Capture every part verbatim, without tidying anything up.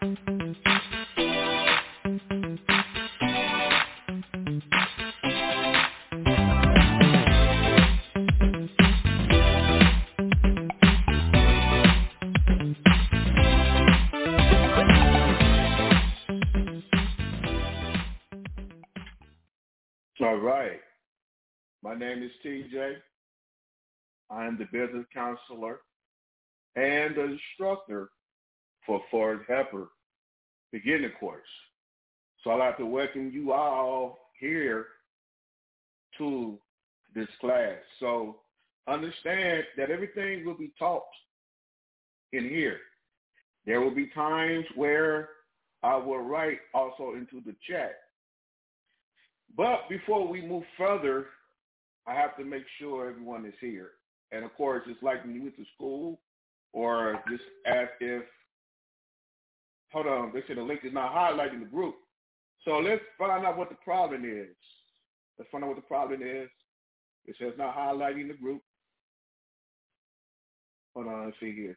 All right. My name is T J. I am the business counselor and the instructor for Forrest Hepper beginning course. So I'd like to welcome you all here to this class. So understand that everything will be taught in here. There will be times where I will write also into the chat. But before we move further, I have to make sure everyone is here. And of course, it's like when you went to school or just as if, hold on, they said the link is not highlighting the group. So let's find out what the problem is. Let's find out what the problem is. It says not highlighting the group. Hold on, let's see here.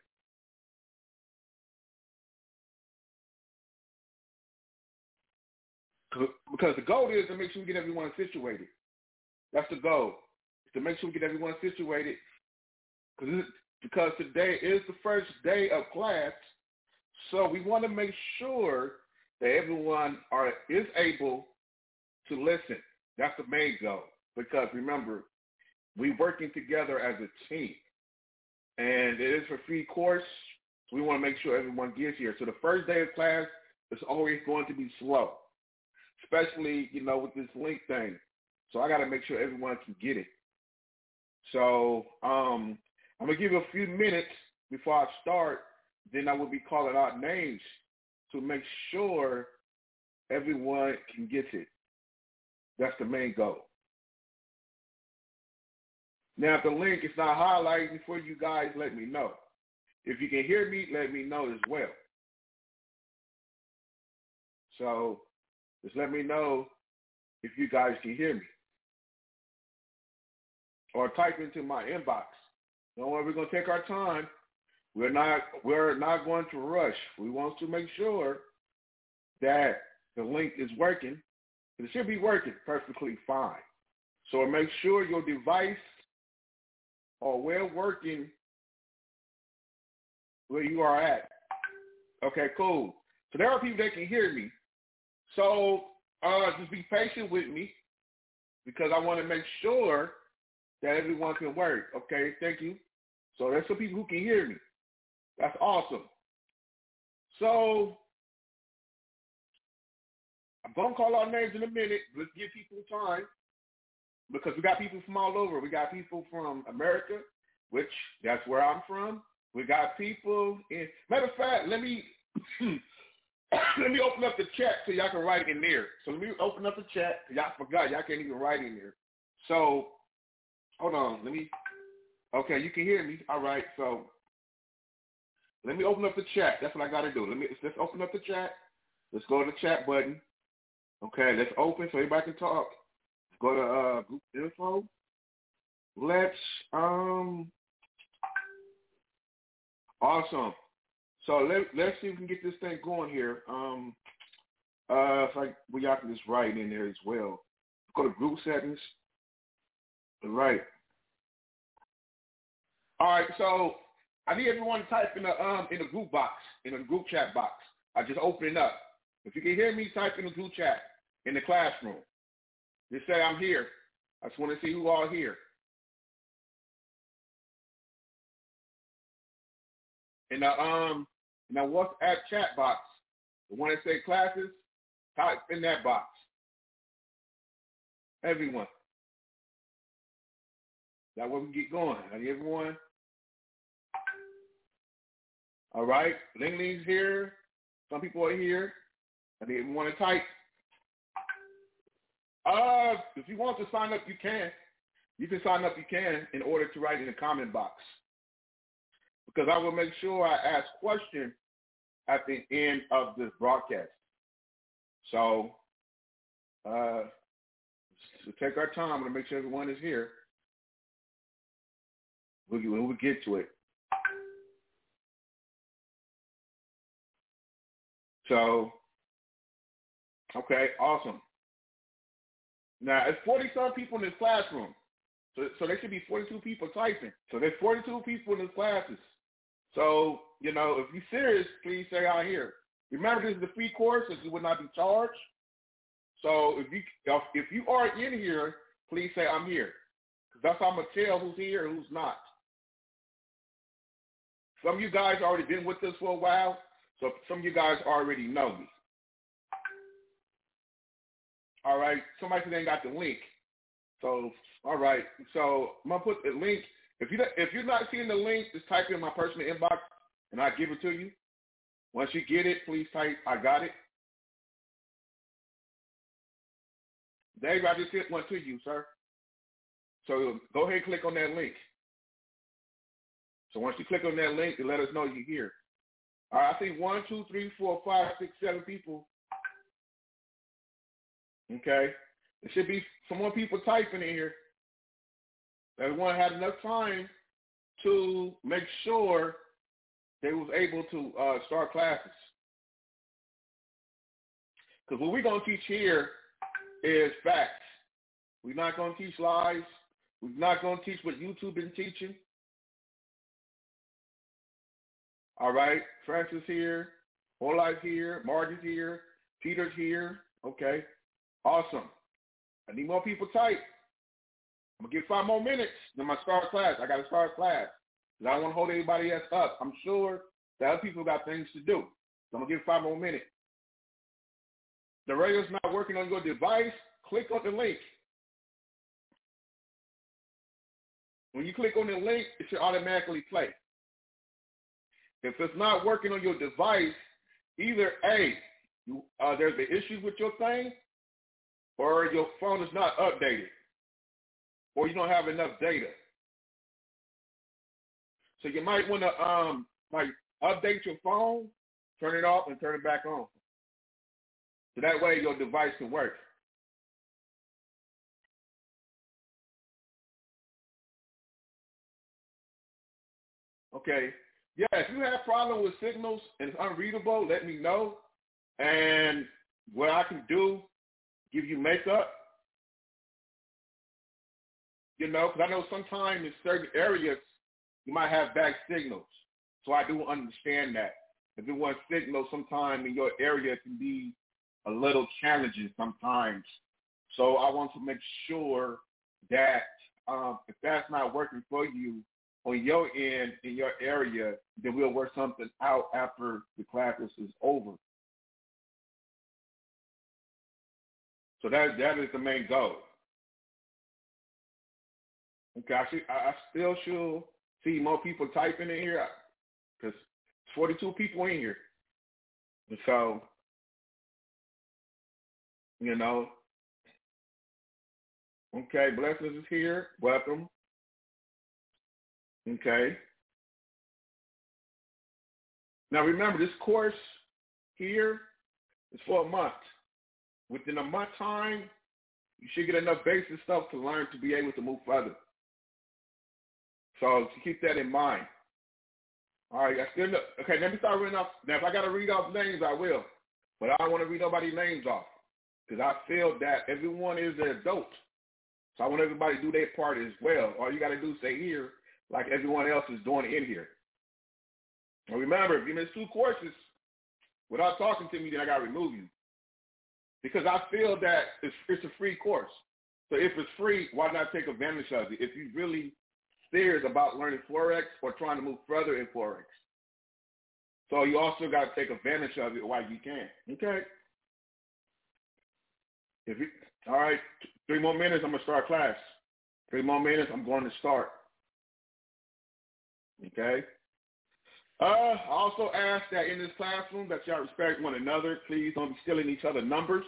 Because the goal is to make sure we get everyone situated. That's the goal, is to make sure we get everyone situated. Because today is the first day of class, so we want to make sure that everyone are is able to listen. That's the main goal. Because remember, we're working together as a team, and it is a free course. So we want to make sure everyone gets here. So the first day of class is always going to be slow, especially, you know, with this link thing. So I got to make sure everyone can get it. So um, I'm going to give you a few minutes before I start. Then I will be calling out names to make sure everyone can get it. That's the main goal. Now, if the link is not highlighted before you guys, let me know. If you can hear me, let me know as well. So just let me know if you guys can hear me. Or type into my inbox. Don't worry, we're going to take our time. We're not, we're not going to rush. We want to make sure that the link is working. It should be working perfectly fine. So make sure your device are well working where you are at. Okay, cool. So there are people that can hear me. So uh, just be patient with me because I want to make sure that everyone can work. Okay, thank you. So there's some people who can hear me. That's awesome. So I'm going to call our names in a minute. Let's give people time because we got people from all over. We got people from America, which that's where I'm from. We got people in, matter of fact, let me let me open up the chat so y'all can write in there. So let me open up the chat. Y'all forgot. Y'all can't even write in there. So hold on. Let me, okay, you can hear me. All right. So let me open up the chat. That's what I got to do. Let me, let's open up the chat. Let's go to the chat button. Okay, let's open so everybody can talk. Go to uh, group info. Let's, um, awesome. So let, let's see if we can get this thing going here. Um, uh, if I, well, y'all can just write in there as well. Go to group settings. All right. All right, so I need everyone to type in the um in the group box, in the group chat box. I just opened it up. If you can hear me, type in the group chat in the classroom. Just say I'm here. I just want to see who all here. In the um in the WhatsApp chat box, the one that say classes, type in that box. Everyone. That way we get going. I need everyone. All right. Ling Ling's here. Some people are here. I need everyone to type. Uh, if you want to sign up, you can. You can sign up, you can, in order to write in the comment box. Because I will make sure I ask questions at the end of this broadcast. So, uh, so take our time to make sure everyone is here when we get to it. So, okay, awesome. Now, it's forty-some people in this classroom. So, so there should be forty-two people typing. So there's forty-two people in this classes. So, you know, if you're serious, please say I'm here. Remember, this is a free course, so you will not be charged. So if you if you are in here, please say I'm here. Because that's how I'm going to tell who's here and who's not. Some of you guys already been with us for a while, so some of you guys already know me. All right, somebody said they ain't got the link. So, all right, so I'm going to put the link. If, you, if you're not seeing the link, just type in my personal inbox, and I'll give it to you. Once you get it, please type, I got it. Dave, I just sent one to you, sir. So go ahead and click on that link. So once you click on that link, it let us know you're here. All right, I see one, two, three, four, five, six, seven people. Okay. There should be some more people typing in here. Everyone had enough time to make sure they was able to uh, start classes. Because what we're going to teach here is facts. We're not going to teach lies. We're not going to teach what YouTube been teaching. All right, Francis here, Whole Life here, Margie's here, Peter's here. Okay, awesome. I need more people type. I'm going to give five more minutes, then I start class. I got to start class because I don't want to hold anybody else up. I'm sure that other people got things to do. So I'm going to give five more minutes. The radio's not working on your device, click on the link. When you click on the link, it should automatically play. If it's not working on your device, either A, you, uh, there's an issue with your thing, or your phone is not updated, or you don't have enough data. So you might want to um, like update your phone, turn it off, and turn it back on. So that way your device can work. Okay. Yeah, if you have a problem with signals and it's unreadable, let me know. And what I can do, give you makeup. You know, because I know sometimes in certain areas you might have bad signals. So I do understand that. If it was signal, sometimes in your area it can be a little challenging sometimes. So I want to make sure that um, if that's not working for you on your end in your area, then we'll work something out after the classes is over. So that that is the main goal. Okay, I, see, I, I still should see more people typing in here because there's forty-two people in here. And so, you know, okay, Blessings is here. Welcome. Okay. Now remember, this course here is for a month. Within a month time, you should get enough basic stuff to learn to be able to move further. So keep that in mind. All right, I still know. Okay, let me start reading off. Now, if I got to read off names, I will. But I don't want to read nobody's names off because I feel that everyone is an adult. So I want everybody to do their part as well. All you got to do is say here like everyone else is doing in here. And remember, if you miss two courses without talking to me, then I got to remove you. Because I feel that it's, it's a free course. So if it's free, why not take advantage of it if you really serious about learning Forex or trying to move further in Forex? So you also got to take advantage of it while you can. Okay? If you, all right, three more minutes, I'm going to start class. Three more minutes, I'm going to start. Okay? Uh, I also ask that in this classroom that y'all respect one another. Please don't be stealing each other's numbers.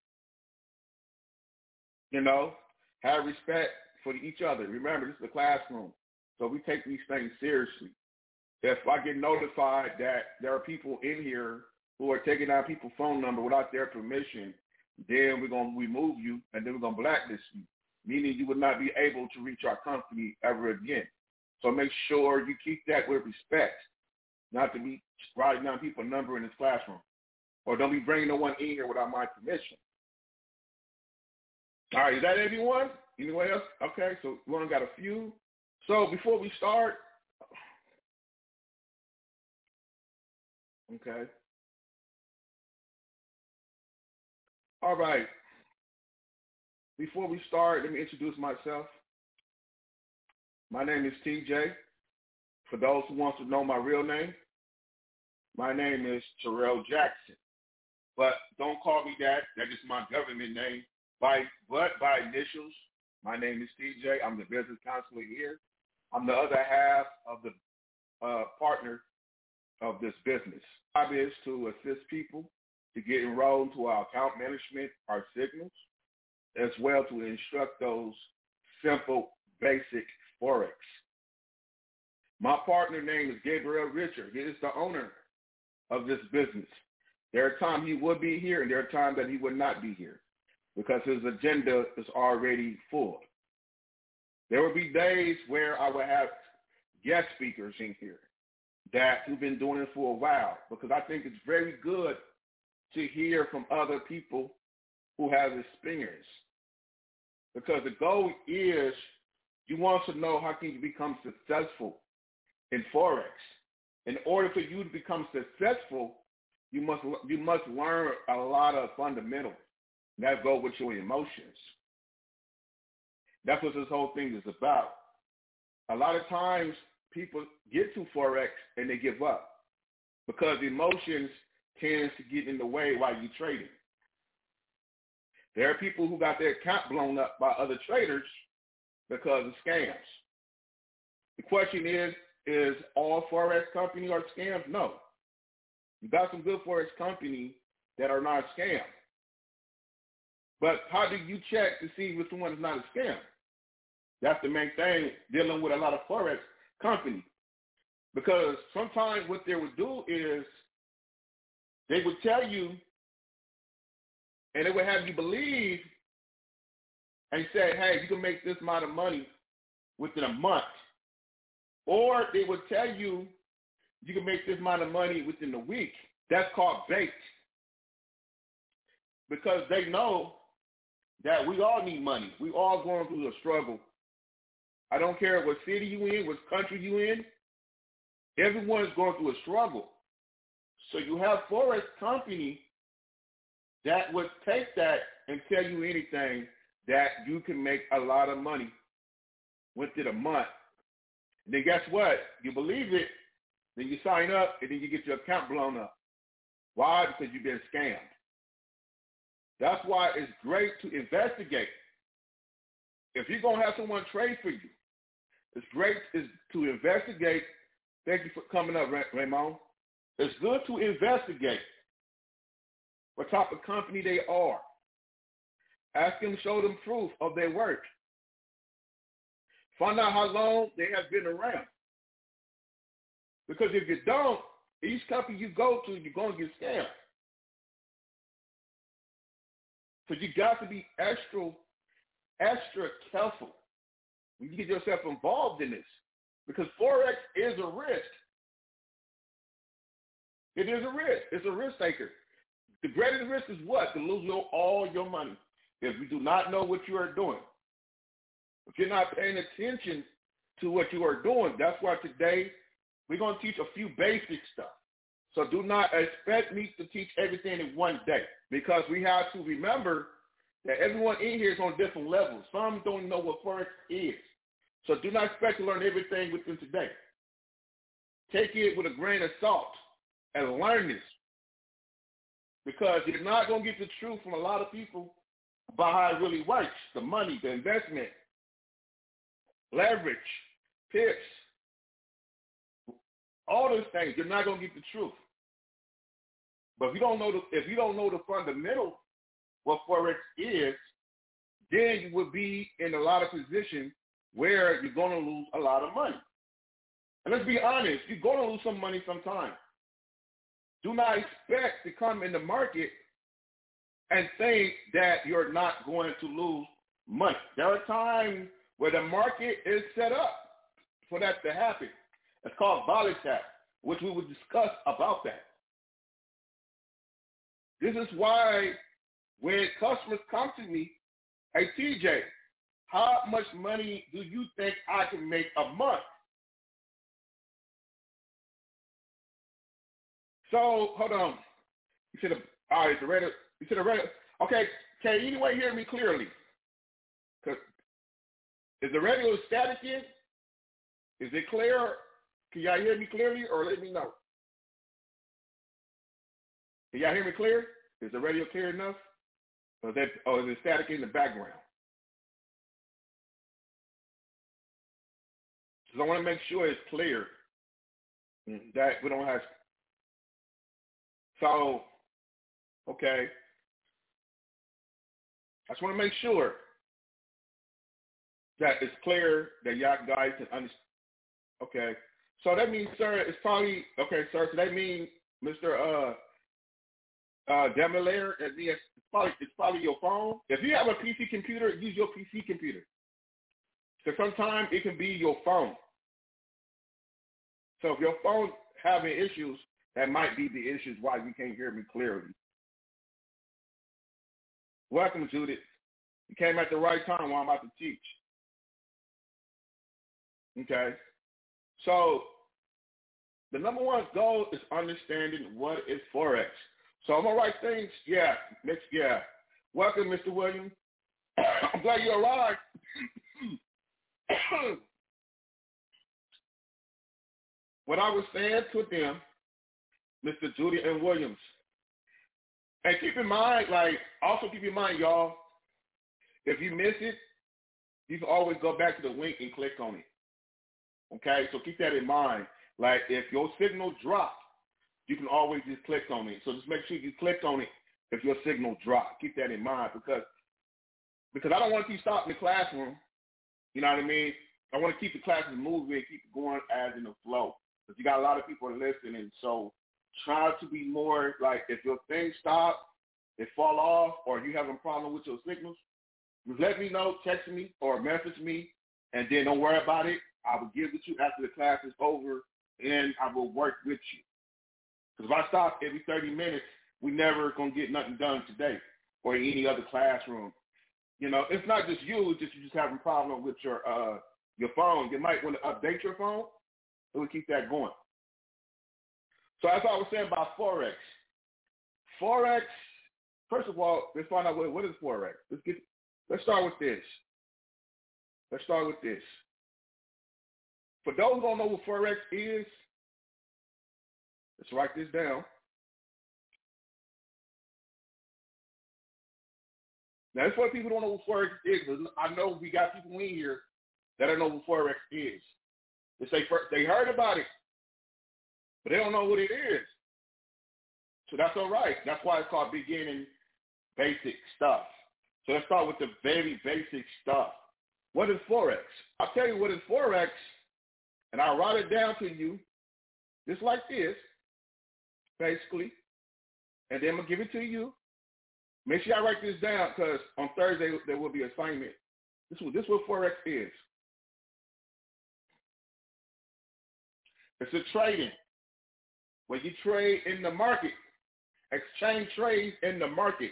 You know, have respect for each other. Remember, this is a classroom, so we take these things seriously. If I get notified that there are people in here who are taking out people's phone number without their permission, then we're going to remove you, and then we're going to blacklist you, meaning you will not be able to reach our company ever again. So make sure you keep that with respect, not to be writing down people's number in this classroom. or don't be bringing no one in here without my permission. All right, is that everyone? Anyone else? Okay, so we only got a few. So before we start, okay. All right. Before we start, let me introduce myself. My name is T J. For those who want to know my real name, my name is Terrell Jackson. But don't call me that. That is my government name. By but by initials, my name is T J. I'm the business counselor here. I'm the other half of the uh, partner of this business. My job is to assist people to get enrolled into our account management, our signals, as well to instruct those simple, basic Forex. My partner name is Gabriel Richard. He is the owner of this business. There are times he would be here, and there are times that he would not be here because his agenda is already full. There will be days where I will have guest speakers in here that who've been doing it for a while, because I think it's very good to hear from other people who have experience. Because the goal is you want to know how can you become successful in Forex. In order for you to become successful, you must you must learn a lot of fundamentals that go with your emotions. That's what this whole thing is about. A lot of times people get to Forex and they give up because emotions tends to get in the way while you're trading. There are people who got their account blown up by other traders because of scams. The question is, is all Forex companies are scams? No. You got some good Forex companies that are not scams. But how do you check to see which one is not a scam? That's the main thing dealing with a lot of Forex companies. Because sometimes what they would do is they would tell you, and they would have you believe and say, hey, you can make this amount of money within a month. Or they would tell you, you can make this amount of money within a week. That's called bait. Because they know that we all need money. We all going through a struggle. I don't care what city you in, what country you in. Everyone's going through a struggle. So you have Forex company that would take that and tell you anything that you can make a lot of money within a month. And then guess what? You believe it, then you sign up, and then you get your account blown up. Why? Because you've been scammed. That's why it's great to investigate. If you're going to have someone trade for you, it's great is to investigate. Thank you for coming up, Raymond. It's good to investigate what type of company they are. Ask them, show them proof of their work. Find out how long they have been around. Because if you don't, each company you go to, you're going to get scammed. So you got to be extra, extra careful when you get yourself involved in this. Because Forex is a risk. It is a risk. It's a risk taker. The greatest risk is what? To lose your, all your money. If you do not know what you are doing. If you're not paying attention to what you are doing, that's why today we're going to teach a few basic stuff. So do not expect me to teach everything in one day, because we have to remember that everyone in here is on different levels. Some don't know what Forex is. So do not expect to learn everything within today. Take it with a grain of salt and learn this, because you're not going to get the truth from a lot of people about how it really works, the money, the investment, leverage, pips, all those things. You're not going to get the truth. But if you don't know the, if you don't know the fundamental, what Forex is, then you will be in a lot of positions where you're going to lose a lot of money. And let's be honest, you're going to lose some money sometime. Do not expect to come in the market and think that you're not going to lose money. There are times where the market is set up for that to happen. It's called volatile, which we will discuss about that. This is why when customers come to me, hey, T J, how much money do you think I can make a month? So, hold on. You said, all right, the radio, you said the radio. Okay, can anyone hear me clearly? Cause is the radio static in? Is it clear? Can y'all hear me clearly or let me know? Can y'all hear me clear? Is the radio clear enough? Or is, that, or is it static in the background? So I want to make sure it's clear that we don't have. So, okay. I just want to make sure that it's clear that y'all guys can understand. Okay. So that means, sir, it's probably, okay, sir, so that means, Mister Uh, uh, Demolaire, it's probably, it's probably your phone. If you have a P C computer, use your P C computer. So sometimes it can be your phone. So if your phone having issues, that might be the issues why you can't hear me clearly. Welcome, Judith. You came at the right time while I'm about to teach. Okay. So the number one goal is understanding what is Forex. So I'm going to write things. Yeah. Next, yeah. Welcome, Mister Williams. I'm glad you arrived. What I was saying to them, Mister Judy and Williams, and keep in mind, like, also keep in mind, y'all, if you miss it, you can always go back to the link and click on it. Okay? So keep that in mind. Like, if your signal drops, you can always just click on it. So just make sure you click on it if your signal drops. Keep that in mind because, because I don't want to keep stopping the classroom. You know what I mean? I want to keep the classes moving and keep it going as in the flow. Because you got a lot of people listening. So try to be more like if your thing stops, it fall off, or you having a problem with your signals, just let me know, text me or message me, and then don't worry about it. I will give it to you after the class is over, and I will work with you. Because if I stop every thirty minutes, we never going to get nothing done today or in any other classroom. You know, it's not just you, it's just you just having a problem with your uh, your phone. You might want to update your phone, so we keep that going. So that's what I was saying about Forex. Forex, first of all, let's find out what, what is Forex. Let's get. Let's start with this. Let's start with this. For those who don't know what Forex is, let's write this down. Now, that's what people don't know what Forex is. I know we got people in here that don't know what Forex is. They say they heard about it, but they don't know what it is. So that's all right. That's why it's called beginning basic stuff. So let's start with the very basic stuff. What is Forex? I'll tell you what is Forex, and I'll write it down to you just like this, basically, and then I'm going to give it to you. Make sure I write this down because on Thursday there will be an assignment. This is, this is what Forex is. It's a trading where you trade in the market, exchange trades in the market.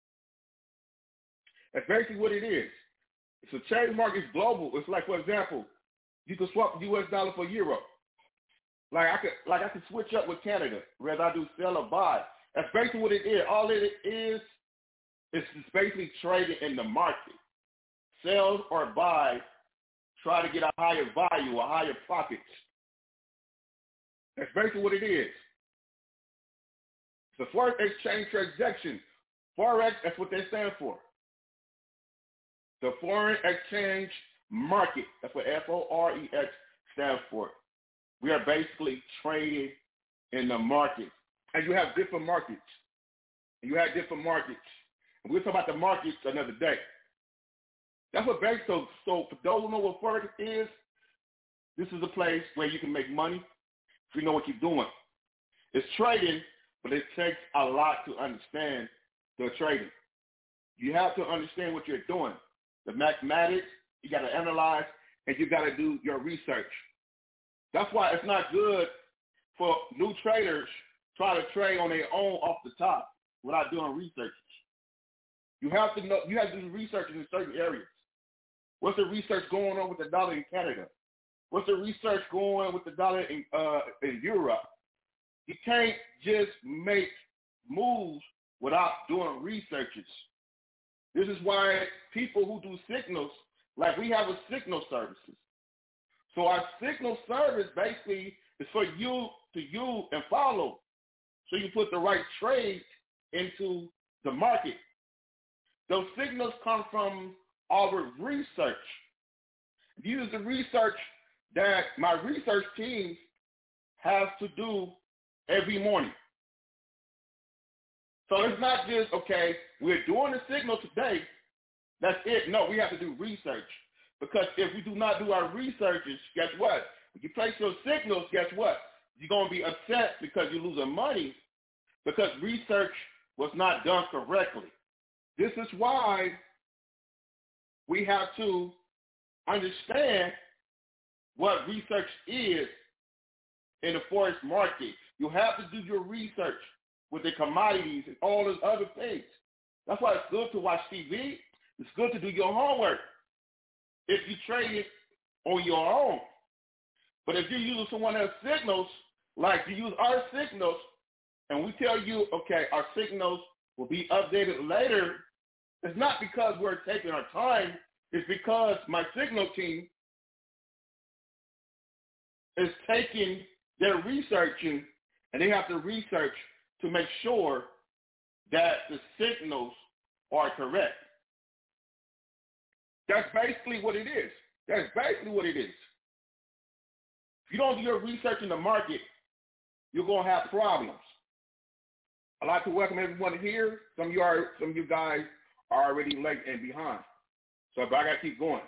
That's basically what it is. It's a trade market. It's global. It's like, for example, you can swap U S dollar for euro. Like I could, like I could switch up with Canada, whether I do sell or buy. That's basically what it is. All it is, is just basically trading in the market. Sell or buy, try to get a higher value, a higher profits. That's basically what it is. It's a foreign exchange transaction. Forex, that's what they stand for. The foreign exchange market. That's what F O R E X stands for. We are basically trading in the market. And you have different markets. And you have different markets. And we'll talk about the markets another day. That's what basically, so, so for those who know what Forex is, this is a place where you can make money if you know what you're doing. It's trading, but it takes a lot to understand the trading. You have to understand what you're doing. The mathematics, you got to analyze, and you got to do your research. That's why it's not good for new traders try to trade on their own off the top. without doing research. You have to know. You have to do research in certain areas. What's the research going on with the dollar in Canada? What's the research going on with the dollar in uh, in Europe? You can't just make moves without doing researches. This is why people who do signals, like we have a signal services. So our signal service basically is for you to use and follow. So you put the right trade into the market. Those signals come from our research. Use the research that my research team has to do every morning. So it's not just, okay, we're doing the signal today, that's it. No, we have to do research. Because if we do not do our researches, guess what? When you place your signals, guess what? You're going to be upset because you're losing money because research was not done correctly. This is why we have to understand what research is in the forex market. You have to do your research with the commodities and all those other things. That's why it's good to watch T V. It's good to do your homework if you trade it on your own. But if you're using someone else's signals, like you use our signals, and we tell you, okay, our signals will be updated later, it's not because we're taking our time. It's because my signal team is taking their researching, and they have to research to make sure that the signals are correct. That's basically what it is. That's basically what it is. If you don't do your research in the market, you're going to have problems. I'd like to welcome everyone here. Some of you are, some of you guys are already late and behind. So but I got to keep going.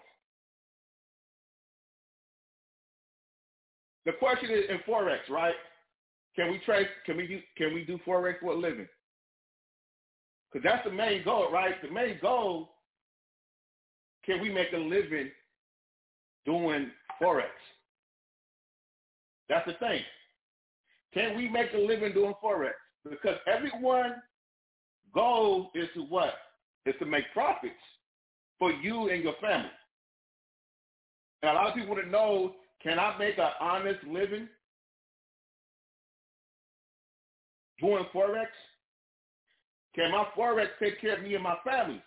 The question is in Forex, right? Can we trade, can we do, can we do Forex for a living? Because that's the main goal, right? The main goal, can we make a living doing Forex? That's the thing. Can we make a living doing Forex? Because everyone's goal is to what? Is to make profits for you and your family. And a lot of people want to know, can I make an honest living doing Forex? Can my Forex take care of me and my family?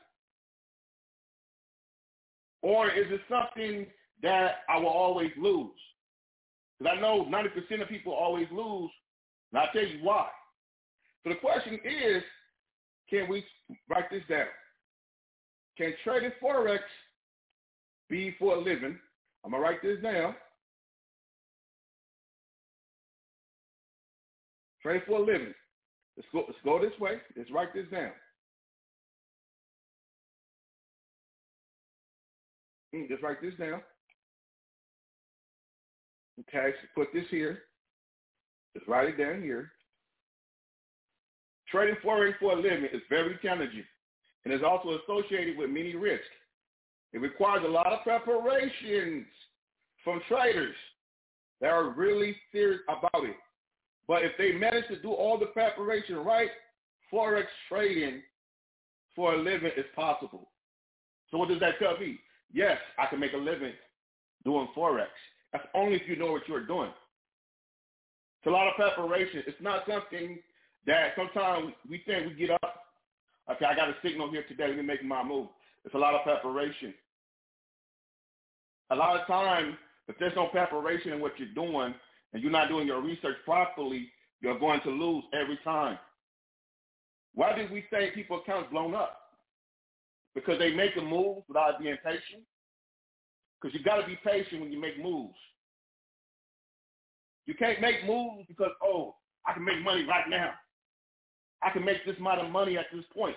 Or is it something that I will always lose? Because I know ninety percent of people always lose, and I'll tell you why. So the question is, can we write this down? Can trading Forex be for a living? I'm going to write this down. Trade for a living. Let's go, let's go this way. Let's write this down. Just write this down. Okay, so put this here. Just write it down here. Trading Forex for a living is very challenging and is also associated with many risks. It requires a lot of preparations from traders that are really serious about it. But if they manage to do all the preparation right, Forex trading for a living is possible. So what does that tell me? Yes, I can make a living doing Forex. That's only if you know what you're doing. It's a lot of preparation. It's not something that sometimes we think we get up, okay, I got a signal here today, let me make my move. It's a lot of preparation. A lot of times, if there's no preparation in what you're doing and you're not doing your research properly, you're going to lose every time. Why did we say people's accounts blown up? Because they make a move without being patient. Because you got to be patient when you make moves. You can't make moves because, oh, I can make money right now. I can make this amount of money at this point.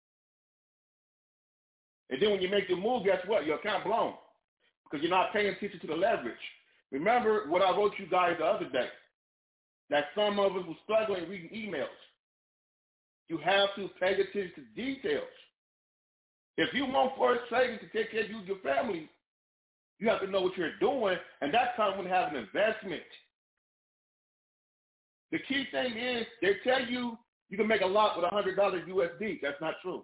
And then when you make your move, guess what? Your account blown because you're not paying attention to the leverage. Remember what I wrote you guys the other day, that some of us were struggling reading emails. You have to pay attention to details. If you want Forex trading to take care of you and your family, you have to know what you're doing, and that's how we have an investment. The key thing is they tell you You can make a lot with one hundred dollars U S D. That's not true.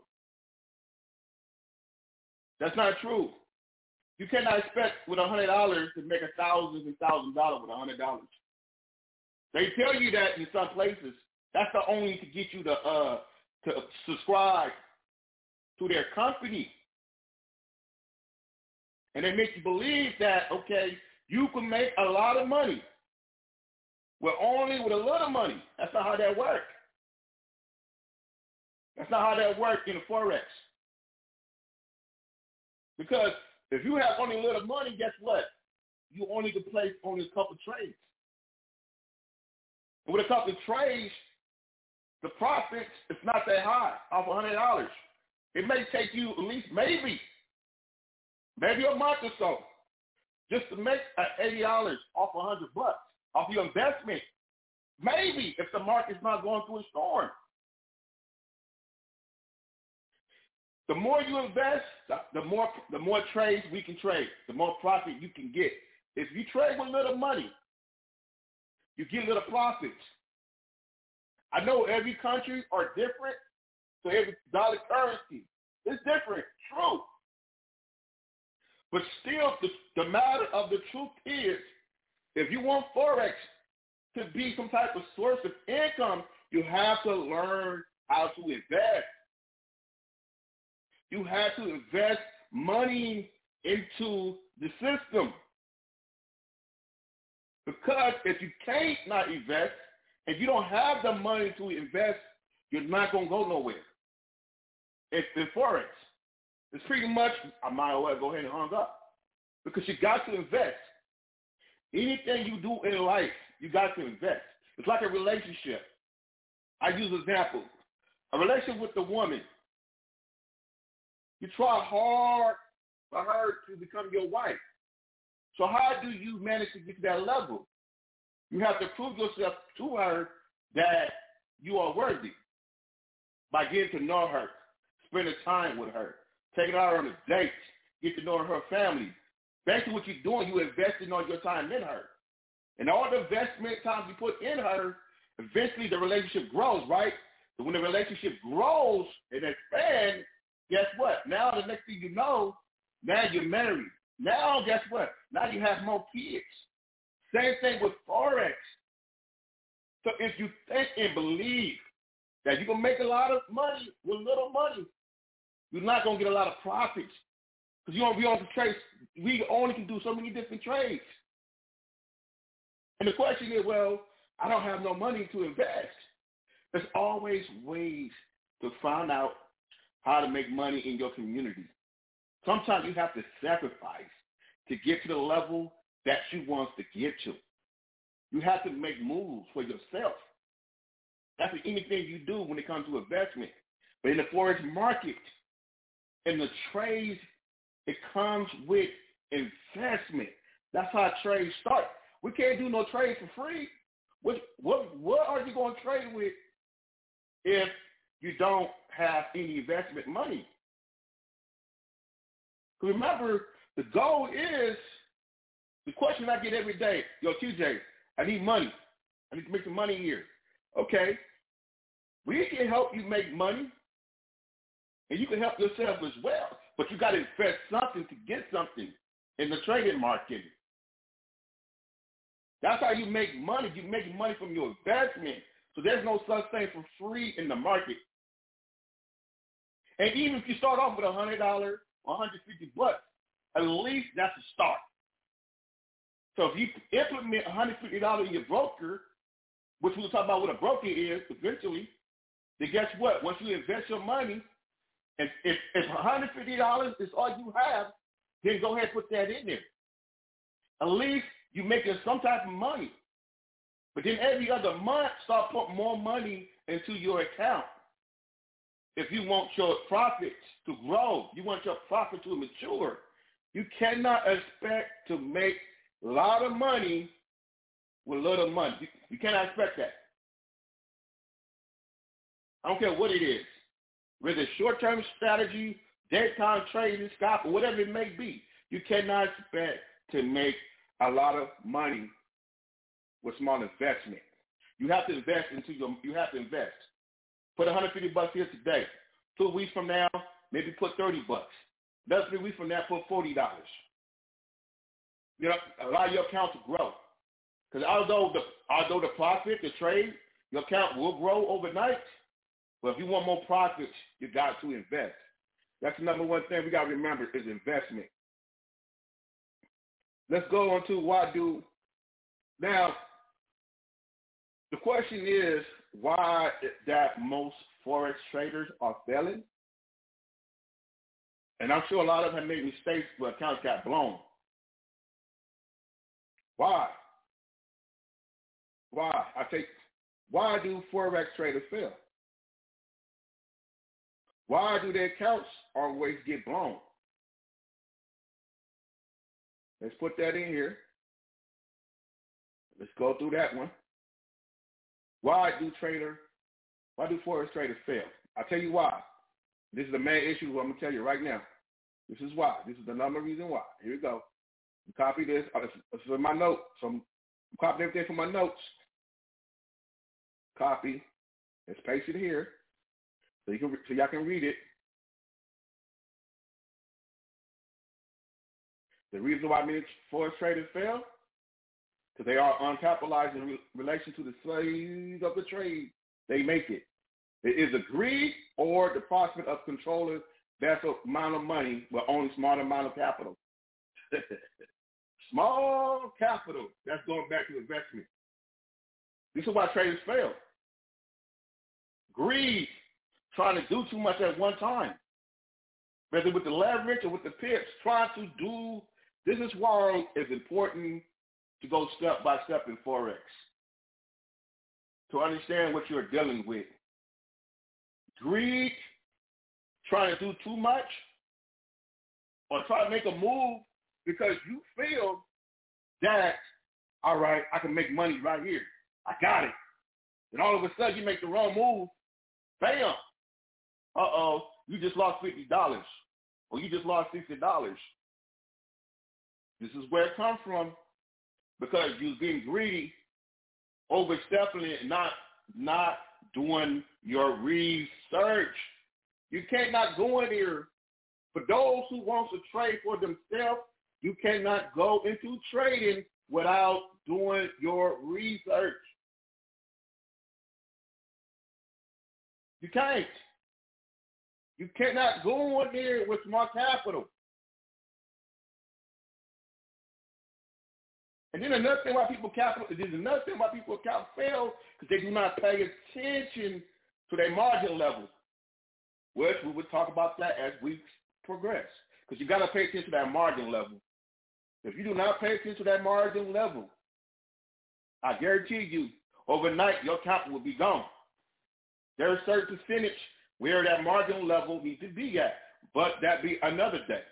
That's not true. You cannot expect with one hundred dollars to make a thousands and thousands of dollars with one hundred dollars. They tell you that in some places. That's the only to get you to uh to subscribe to their company. And they make you believe that, okay, you can make a lot of money. Well, only with a little money. That's not how that works. That's not how that works in the Forex. Because if you have only a little money, guess what? You only can place only a couple trades. And with a couple of trades, the profits is not that high off one hundred dollars. It may take you at least maybe, maybe a month or so just to make eighty dollars off one hundred bucks off your investment. Maybe if the market's not going through a storm. The more you invest, the more the more trades we can trade, the more profit you can get. If you trade with little money, you get little profits. I know every country are different, so every dollar currency is different, true. But still, the, the matter of the truth is, if you want Forex to be some type of source of income, you have to learn how to invest. You have to invest money into the system. Because if you can't not invest, if you don't have the money to invest, you're not going to go nowhere. It's in Forex. It's pretty much, I might as well go ahead and hang up. Because you got to invest. Anything you do in life, you got to invest. It's like a relationship. I use an example. A relationship with a woman. You try hard for her to become your wife. So how do you manage to get to that level? You have to prove yourself to her that you are worthy by getting to know her, spending time with her, taking her on a date, get to know her family. Basically what you're doing, you're investing all your time in her. And all the investment time you put in her, eventually the relationship grows, right? So when the relationship grows and expands, guess what? Now the next thing you know, now you're married. Now guess what? Now you have more kids. Same thing with Forex. So if you think and believe that you can make a lot of money with little money, you're not going to get a lot of profits. Because you don't be on the trades. We only can do so many different trades. And the question is, well, I don't have no money to invest. There's always ways to find out how to make money in your community. Sometimes you have to sacrifice to get to the level that you want to get to. You have to make moves for yourself. That's anything you do when it comes to investment. But in the Forex market, in the trades, it comes with investment. That's how trades start. We can't do no trades for free. What, what, what are you going to trade with if you don't have any investment money? Remember, the goal is, the question I get every day, yo, T J, I need money. I need to make some money here. Okay. We can help you make money, and you can help yourself as well. But you got to invest something to get something in the trading market. That's how you make money. You make money from your investment. So there's no such thing for free in the market. And even if you start off with one hundred dollars, one hundred fifty bucks, at least that's a start. So if you implement one hundred fifty dollars in your broker, which we'll talk about what a broker is eventually, then guess what? Once you invest your money, and if, if one hundred fifty dollars is all you have, then go ahead and put that in there. At least you're making some type of money. But then every other month, start putting more money into your account. If you want your profits to grow, you want your profit to mature, you cannot expect to make a lot of money with little money. You, you cannot expect that. I don't care what it is. Whether it's short-term strategy, daytime trading, scalp, or whatever it may be, you cannot expect to make a lot of money with small investment. You have to invest into your, you have to invest. Put one hundred fifty bucks here today. Two weeks from now, maybe put thirty bucks. Another three weeks from now, put forty dollars. You know, allow your account to grow. Because although the although the profit, the trade, your account will grow overnight. But if you want more profits, you got to invest. That's the number one thing we got to remember is investment. Let's go on to why do now. The question is why that most forex traders are failing. And I'm sure a lot of them have made mistakes where accounts got blown. Why? Why? I take, why do forex traders fail? Why do their accounts always get blown? Let's put that in here. Let's go through that one. Why do trader, why do forex traders fail? I'll tell you why. This is the main issue I'm going to tell you right now. This is why. This is the number reason why. Here we go. You copy this. This is my note. So I'm copying everything from my notes. Copy. Let's paste it here so you can so y'all can read it. The reason why many forex traders fail because they are uncapitalized in re- relation to the size of the trade they make it. It is a greed or the prospect of controlling vast amount of money with only small amount of capital. Small capital. That's going back to investment. This is why traders fail. Greed, trying to do too much at one time. Whether with the leverage or with the pips, trying to do, this is why it's important to go step by step in Forex. To understand what you're dealing with. Greed, trying to do too much, or try to make a move because you feel that, all right, I can make money right here. I got it. And all of a sudden you make the wrong move, bam. Uh-oh, you just lost fifty dollars or you just lost sixty dollars. This is where it comes from because you're being greedy, overstepping it, not, not doing your research. You cannot go in here. For those who want to trade for themselves, you cannot go into trading without doing your research. You can't. You cannot go in there with small capital. And then another thing why people capital, there's another thing why people account fail because they do not pay attention to their margin level. Which we would talk about that as weeks progress. Because you got to pay attention to that margin level. If you do not pay attention to that margin level, I guarantee you, overnight, your capital will be gone. There's a certain percentage where that margin level needs to be at, but that be another day.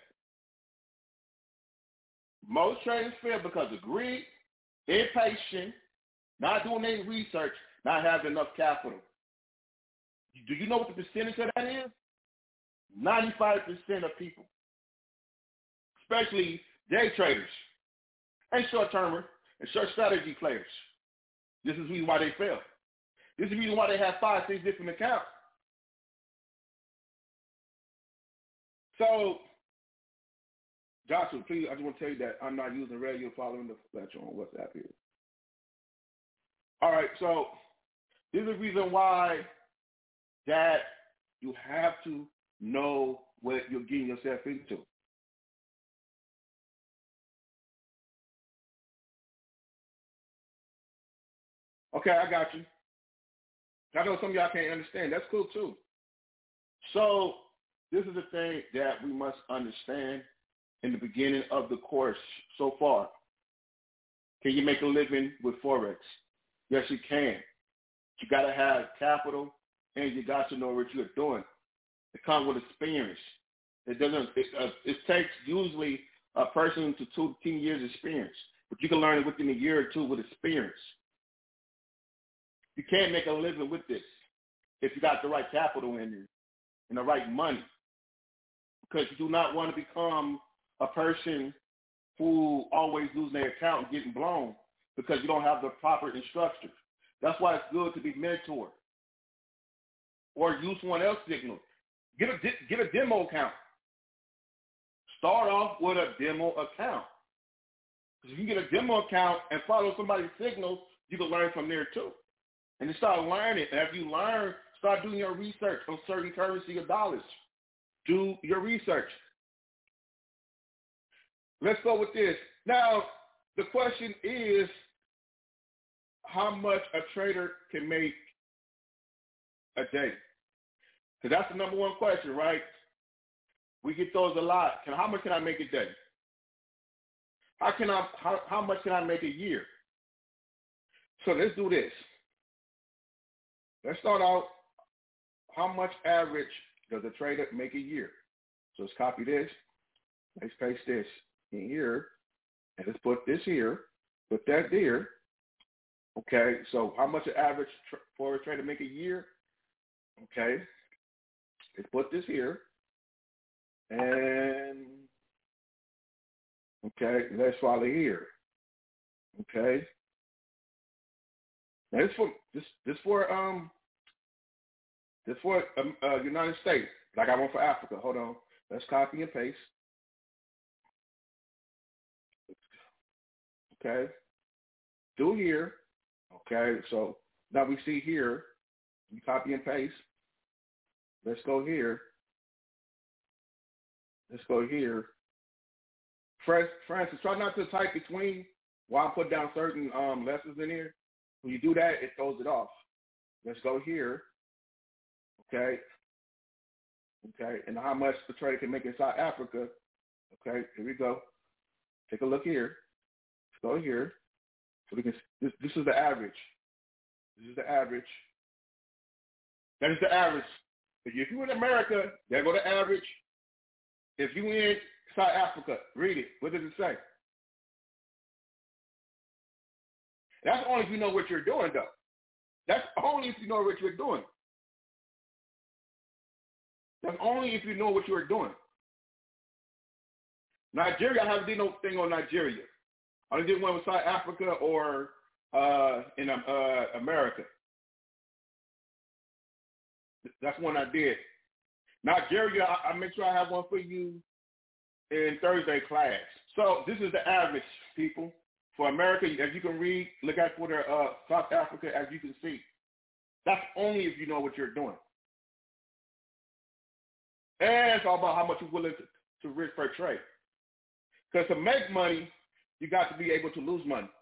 Most traders fail because of greed, impatience, not doing any research, not having enough capital. Do you know what the percentage of that is? ninety-five percent of people, especially day traders and short-termers and short strategy players. This is the reason why they fail. This is the reason why they have five, six different accounts. So, Joshua, please, I just want to tell you that I'm not using radio following the lecture on WhatsApp here. All right, so this is the reason why that you have to know what you're getting yourself into. Okay, I got you. I know some of y'all can't understand. That's cool too. So this is the thing that we must understand in the beginning of the course so far. Can you make a living with Forex? Yes, you can. You got to have capital and you got to know what you're doing. It comes with experience. It doesn't. It, uh, it takes usually a person to two to ten years experience, but you can learn it within a year or two with experience. You can't make a living with this if you got the right capital in you and the right money, because you do not want to become a person who always losing their account and getting blown because you don't have the proper instructors. That's why it's good to be mentored. or use someone else's signal. Get a, get a demo account. Start off with a demo account. Because if you get a demo account and follow somebody's signals, you can learn from there too. And you start learning. And if you learn, start doing your research on certain currency or dollars. Do your research. Let's go with this. Now, the question is how much a trader can make a day. Because that's the number one question, right? We get those a lot. Can, how much can I make a day? How can I? How, how much can I make a year? So let's do this. Let's start out. How much average does a trader make a year? So let's copy this. Let's paste this in here, and let's put this here. Put that there. Okay. So how much an average tr- for a trader make a year? Okay. Let's put this here. And, okay, let's follow here. Okay. Now this for this this for um this for um, uh, United States. Like I want for Africa. Hold on. Let's copy and paste. Okay. Do here. Okay. So now we see here. We copy and paste. Let's go here. Let's go here. Francis, try not to type between while I put down certain um, lessons in here. When you do that, it throws it off. Let's go here. Okay. Okay. And how much the trader can make in South Africa. Okay. Here we go. Take a look here. Let's go here. So we can. This, this is the average. This is the average. That is the average. If you're in America, there go the average. If you in South Africa, read it. What does it say? That's only if you know what you're doing, though. That's only if you know what you're doing. That's only if you know what you're doing. Nigeria, I haven't did no thing on Nigeria. I only did one with South Africa or uh, in uh, America. That's one I did. Nigeria, I, I make sure I have one for you in Thursday class. So this is the average, people. For America, as you can read, look at for the uh, South Africa, as you can see. That's only if you know what you're doing. And it's all about how much you're willing to, to risk per trade. Because to make money, you got to be able to lose money.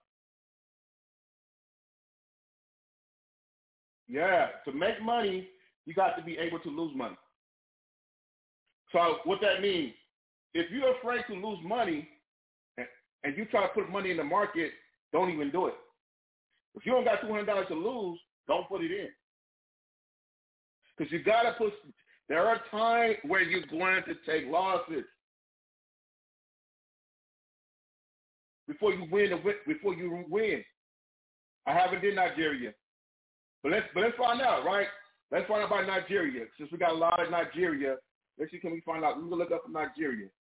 Yeah, to make money, you got to be able to lose money. So what that means, if you're afraid to lose money and, and you try to put money in the market, don't even do it. If you don't got two hundred dollars to lose, don't put it in. Because you got to put, there are times where you're going to take losses before you win, before you win. I haven't did Nigeria. But let's, but let's find out, right? Let's find out about Nigeria. Since we got a lot of Nigeria, let's see, can we find out? We're going to look up for Nigeria.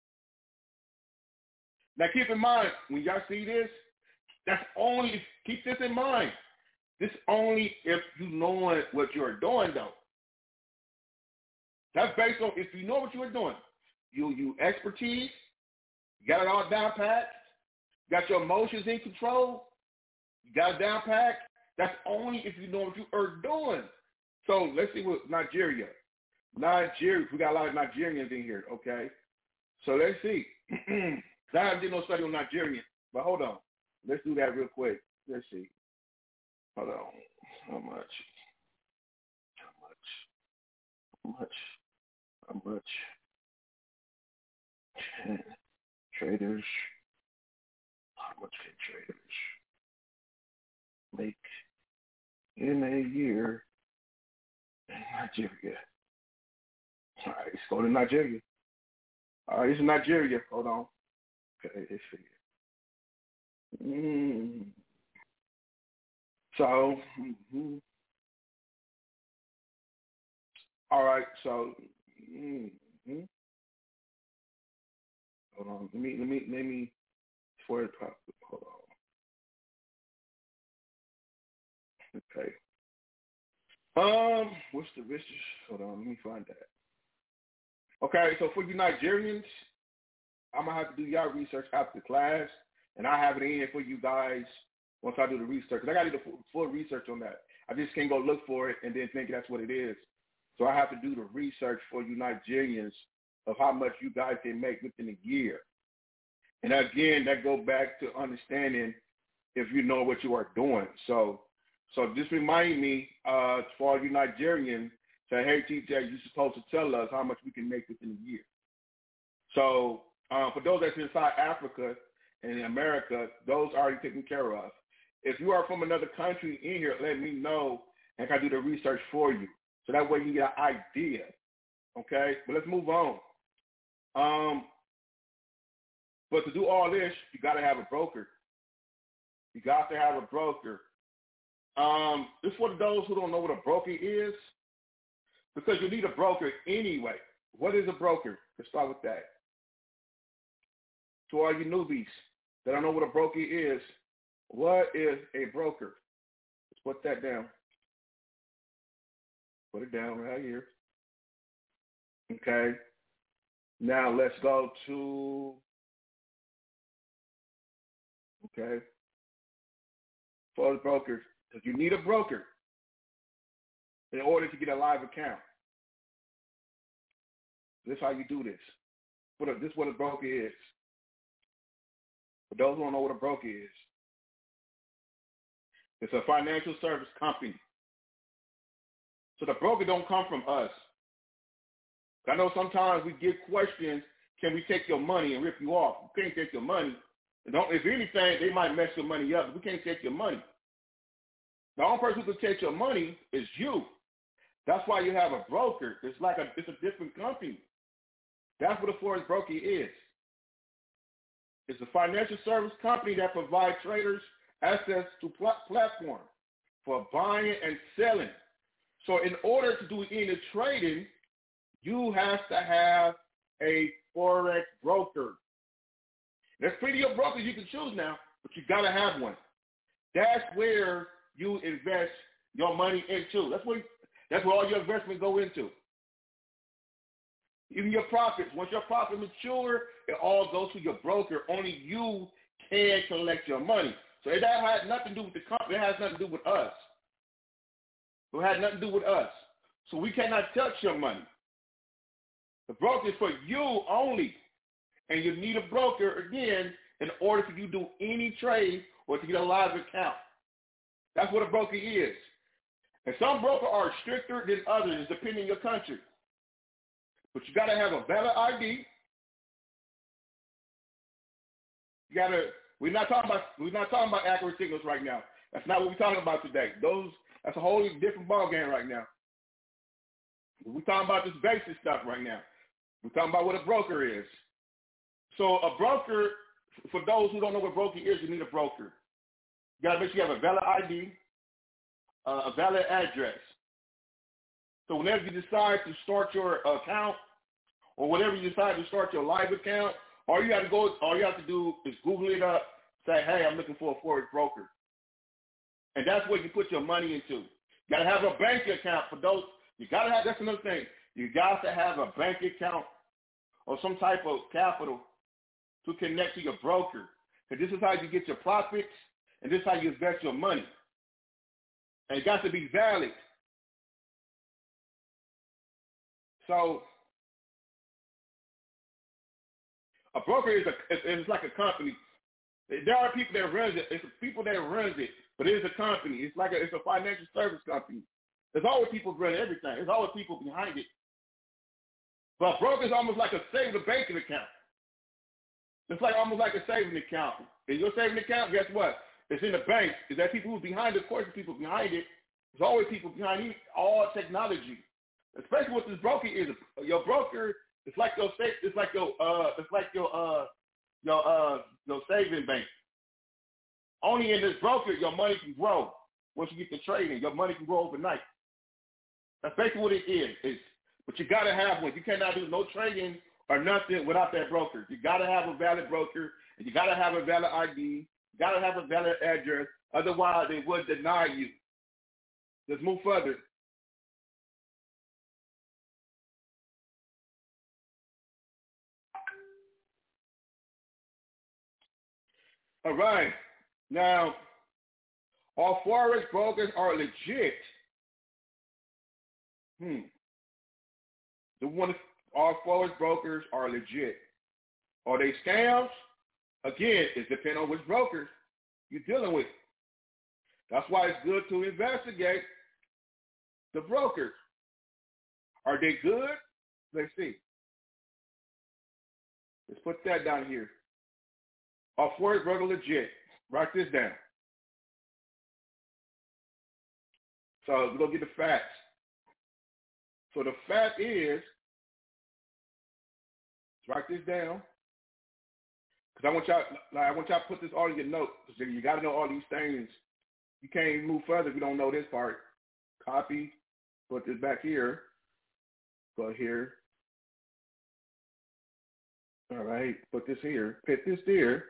Now, keep in mind, when y'all see this, that's only, keep this in mind. This only if you know what you're doing, though. That's based on if you know what you're doing. You, you expertise, you got it all down pat, you got your emotions in control, you got it down pat. That's only if you know what you are doing. So let's see what Nigeria. Nigeria, we got a lot of Nigerians in here, okay? So let's see. I haven't did no study on Nigeria, but hold on. Let's do that real quick. Let's see. Hold on. How much? How much? How much? How much? Can traders, how much can traders make in a year in Nigeria? All right, let's go to Nigeria. All right, this is Nigeria. Hold on. Okay, let's see. Mm. So, mm-hmm. All right, so, mm-hmm. Hold on. Let me, let me, let me, for the top, hold on. Okay. Um, what's the richest? Hold on, let me find that. Okay, so for you Nigerians, I'm gonna have to do y'all research after class, and I have it in for you guys once I do the research. Cause I gotta do the full, full research on that. I just can't go look for it and then think that's what it is. So I have to do the research for you Nigerians of how much you guys can make within a year. And again, that goes back to understanding if you know what you are doing. So, so just remind me, uh, for all you Nigerians, say, hey, T J, you're supposed to tell us how much we can make within a year. So uh, for those that's inside Africa and in America, those are already taken care of. If you are from another country in here, let me know and I can do the research for you. So that way you get an idea, okay? But let's move on. Um, but to do all this, you got to have a broker. You got to have a broker. Um, this is for those who don't know what a broker is, because you need a broker anyway. What is a broker? Let's start with that. To all you newbies that don't know what a broker is, what is a broker? Let's put that down. Put it down right here. Okay. Now let's go to, okay, for the brokers, because you need a broker in order to get a live account. This is how you do this. What a, this is what a broker is. For those who don't know what a broker is, it's a financial service company. So the broker don't come from us. I know sometimes we get questions, can we take your money and rip you off? We can't take your money. Don't, if anything, they might mess your money up, but we can't take your money. The only person who can take your money is you. That's why you have a broker. It's like a, it's a different company. That's what a forex broker is. It's a financial service company that provides traders access to pl- platforms for buying and selling. So in order to do any trading, you have to have a forex broker. There's plenty of brokers you can choose now, but you got to have one. That's where you invest your money into. That's what that's where all your investments go into. Even your profits. Once your profit mature, it all goes to your broker. Only you can collect your money. So that has nothing to do with the company. It has nothing to do with us. It has nothing to do with us. So we cannot touch your money. The broker is for you only. And you need a broker, again, in order for you to do any trade or to get a live account. That's what a broker is. And some brokers are stricter than others, depending on your country. But you got to have a valid I D. You got to. We're not talking about. We're not talking about accurate signals right now. That's not what we're talking about today. Those. That's a whole different ballgame right now. We're talking about this basic stuff right now. We're talking about what a broker is. So a broker, for those who don't know what a broker is, you need a broker. You got to make sure you have a valid I D, uh, a valid address. So whenever you decide to start your account, or whenever you decide to start your live account, all you have to go, all you have to do is Google it up, say, hey, I'm looking for a forex broker. And that's where you put your money into. You got to have a bank account for those. You got to have, that's another thing. You got to have a bank account or some type of capital to connect to your broker. Because this is how you get your profits, and this is how you invest your money. And it got to be valid. So a broker is a it's like a company. There are people that runs it. It's people that runs it, but it is a company. It's like a, it's a financial service company. There's always people running everything. There's always people behind it. But a broker is almost like a saving banking account. It's like almost like a saving account. In your saving account, guess what? It's in the bank. Is that people who's behind it? Of course, the people behind it. There's always people behind it. All technology, especially what this broker is. Your broker, it's like your it's like your uh, it's like your uh, your uh, your saving bank. Only in this broker, your money can grow once you get the trading. Your money can grow overnight. That's basically what it is. It's, but you got to have one. You cannot do no trading or nothing without that broker. You got to have a valid broker, and you got to have a valid I D. You got to have a valid address. Otherwise, they would deny you. Let's move further. All right. Now, all forex brokers are legit. Hmm. The one, all forex brokers are legit. Are they scams? Again, it depends on which brokers you're dealing with. That's why it's good to investigate the brokers. Are they good? Let's see. Let's put that down here. Are forex brokers legit? Write this down. So we're going to get the facts. So the fact is, write this down. Because I want y'all, like, I want y'all to put this all in your notes. Because you got to know all these things. You can't even move further if you don't know this part. Copy, put this back here. Go here. All right, put this here. Put this there.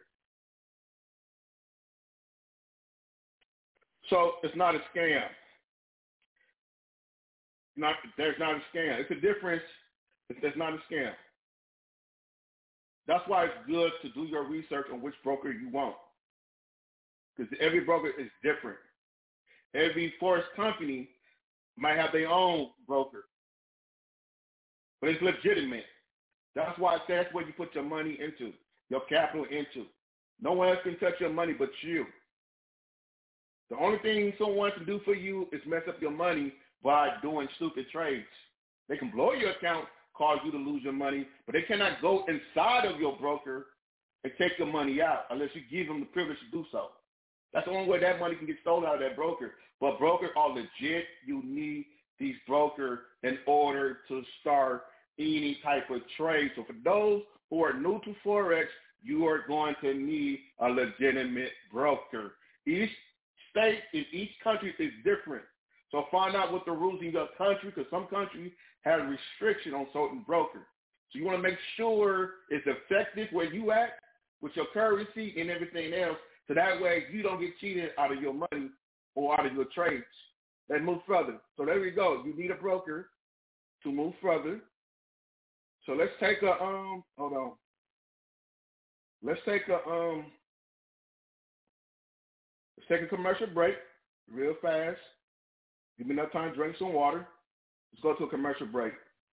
So it's not a scam. Not there's not a scam. It's a difference. It's not a scam. That's why it's good to do your research on which broker you want, because every broker is different. Every forex company might have their own broker, but it's legitimate. That's why that's where you put your money into, your capital into. No one else can touch your money but you. The only thing someone can do for you is mess up your money by doing stupid trades. They can blow your account, cause you to lose your money, but they cannot go inside of your broker and take your money out unless you give them the privilege to do so. That's the only way that money can get stolen out of that broker. But brokers are legit. You need these brokers in order to start any type of trade. So for those who are new to forex, you are going to need a legitimate broker. Each state in each country is different. So find out what the rules in your country, because some countries have restriction on certain brokers. So you want to make sure it's effective where you at with your currency and everything else, so that way you don't get cheated out of your money or out of your trades. Let's move further. So there we go. You need a broker to move further. So let's take a um. Hold on. Let's take a um. Let's take a commercial break, real fast. Give me enough time to drink some water. Let's go to a commercial break.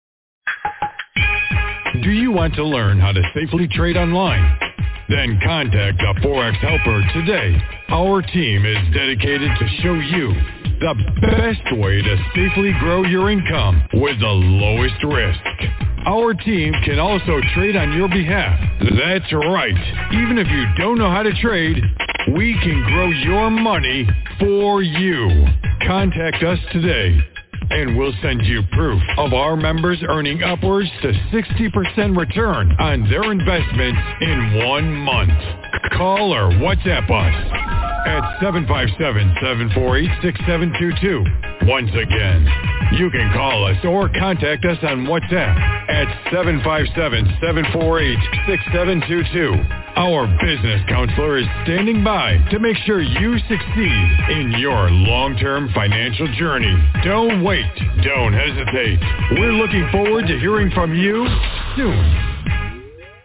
Do you want to learn how to safely trade online? Then contact a Forex Helper today. Our team is dedicated to show you the best way to safely grow your income with the lowest risk. Our team can also trade on your behalf. That's right. Even if you don't know how to trade, we can grow your money for you. Contact us today, and we'll send you proof of our members earning upwards to sixty percent return on their investments in one month. Call or WhatsApp us at seven five seven, seven four eight, six seven two two. Once again, you can call us or contact us on WhatsApp at seven five seven, seven four eight, six seven two two. Our business counselor is standing by to make sure you succeed in your long-term financial journey. Don't wait. Don't hesitate. We're looking forward to hearing from you soon.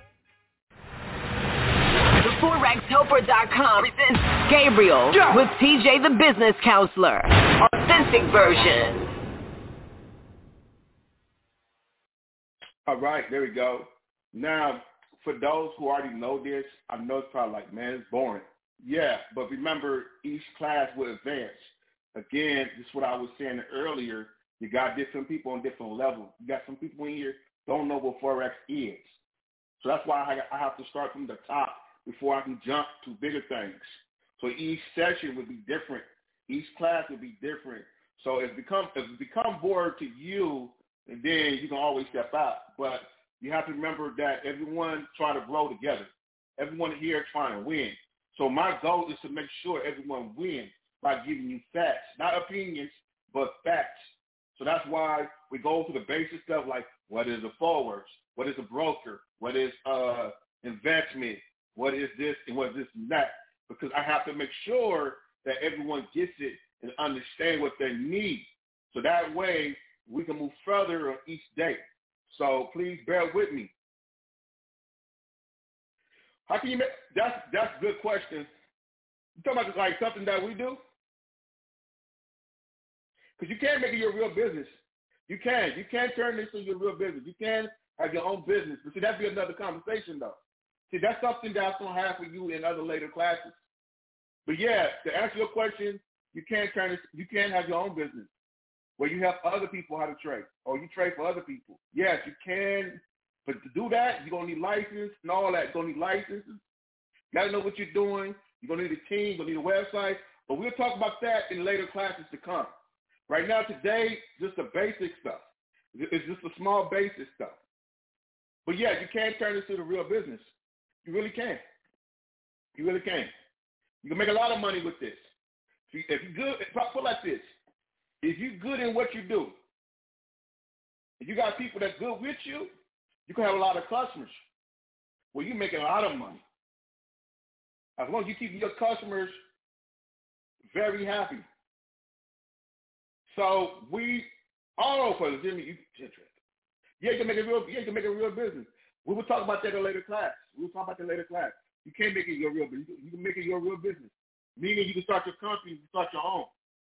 The Forex Helper dot com presents Gabriel yeah. with T J the Business Counselor. Authentic version. All right, there we go. Now, for those who already know this, I know it's probably like, man, it's boring. Yeah, but remember, each class will advance. Again, this is what I was saying earlier. You got different people on different levels. You got some people in here don't know what Forex is. So that's why I have to start from the top before I can jump to bigger things. So each session would be different. Each class would be different. So if it become if it become bored to you, and then you can always step out. But you have to remember that everyone trying to grow together. Everyone here trying to win. So my goal is to make sure everyone wins by giving you facts, not opinions, but facts. So that's why we go through the basic stuff like what is a forward, what is a broker, what is uh investment, what is this and what is this and that. Because I have to make sure that everyone gets it and understand what they need. So that way we can move further on each day. So please bear with me. How can you make that's that's a good question. You talking about like something that we do? Because you can't make it your real business. You can. You can turn this into your real business. You can have your own business. But see, that'd be another conversation though. See, that's something that's gonna have for you in other later classes. But yeah, to answer your question, you can't turn this you can't have your own business where you help other people how to trade. Or you trade for other people. Yes, you can, but to do that, you're gonna need license and all that. You're gonna need licenses. You gotta know what you're doing. You're gonna need a team, you're gonna need a website. But we'll talk about that in later classes to come. Right now, today, just the basic stuff. It's just the small basic stuff. But yeah, you can turn this into the real business. You really can. You really can. You can make a lot of money with this. If you're good, put it like this. If you're good in what you do, if you got people that's good with you, you can have a lot of customers. Well, you're making a lot of money. As long as you keep your customers very happy. So we all for Jimmy, you yeah, you can make a real yeah, you can make a real business. We will talk about that in a later class. We will talk about that in a later class. You can't make it your real business. You can make it your real business. Meaning you can start your company, you can start your own.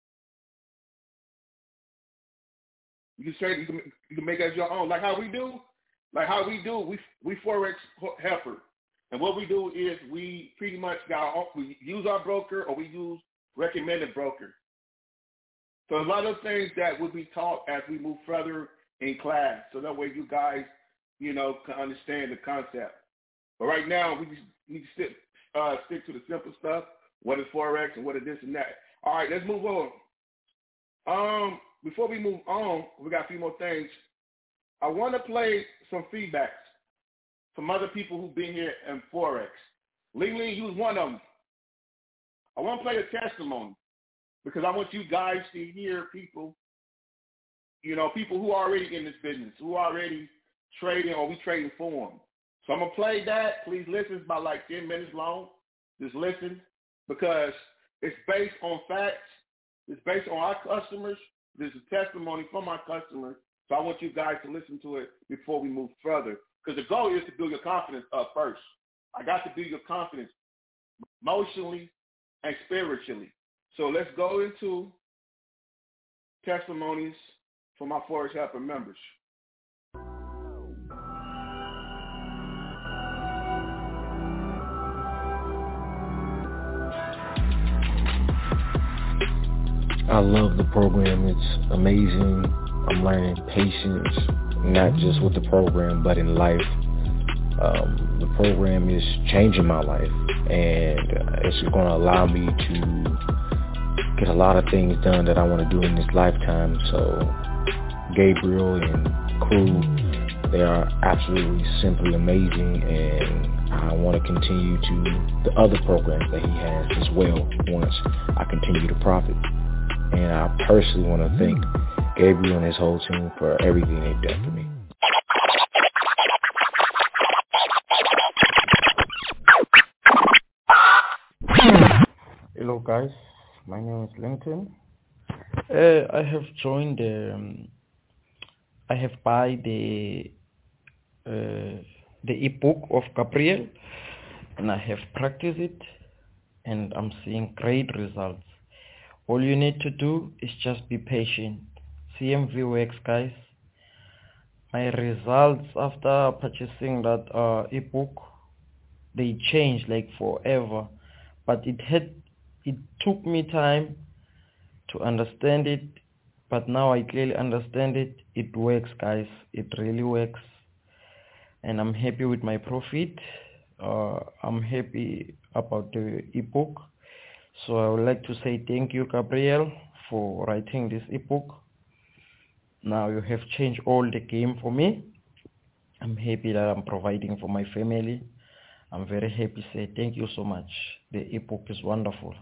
You can say you can you can make it as your own. Like how we do, like how we do, we we Forex helper. And what we do is we pretty much got our, we use our broker or we use recommended broker. So a lot of things that will be taught as we move further in class. So that way you guys, you know, can understand the concept. But right now we just need to stick, uh, stick to the simple stuff. What is Forex and what is this and that. All right, let's move on. Um, before we move on, we got a few more things. I want to play some feedbacks from other people who've been here in Forex. Lee Lee, you was one of them. I want to play a testimony because I want you guys to hear people, you know, people who are already in this business, who are already trading or we trading for them. So I'm going to play that. Please listen. It's about like ten minutes long. Just listen because it's based on facts. It's based on our customers. There's a testimony from our customers. So I want you guys to listen to it before we move further. Because the goal is to build your confidence up first. I got to build your confidence emotionally and spiritually. So let's go into testimonies from my Forex Helper members. I love the program. It's amazing. I'm learning patience, not just with the program, but in life. Um, the program is changing my life, and it's going to allow me to get a lot of things done that I want to do in this lifetime. So Gabriel and crew, they are absolutely simply amazing, and I want to continue to the other programs that he has as well once I continue to profit. And I personally want to thank Gabriel and his whole team for everything they've done for me. Hello guys, my name is Linton. Uh, I have joined, um, I have buy the uh, the ebook of Gabriel, and I have practiced it, and I'm seeing great results. All you need to do is just be patient. C M V works, guys. My results after purchasing that uh, ebook, they changed like forever, but it had it took me time to understand it, but now I clearly understand it. It works, guys. It really works, and I'm happy with my profit. Uh, I'm happy about the ebook. So I would like to say thank you, Gabriel, for writing this ebook. Now you have changed all the game for me. I'm happy that I'm providing for my family. I'm very happy. Say thank you so much. The ebook is wonderful.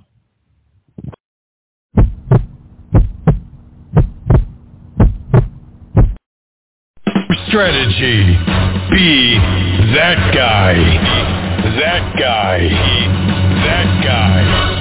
Strategy. Be that guy. That guy. That guy.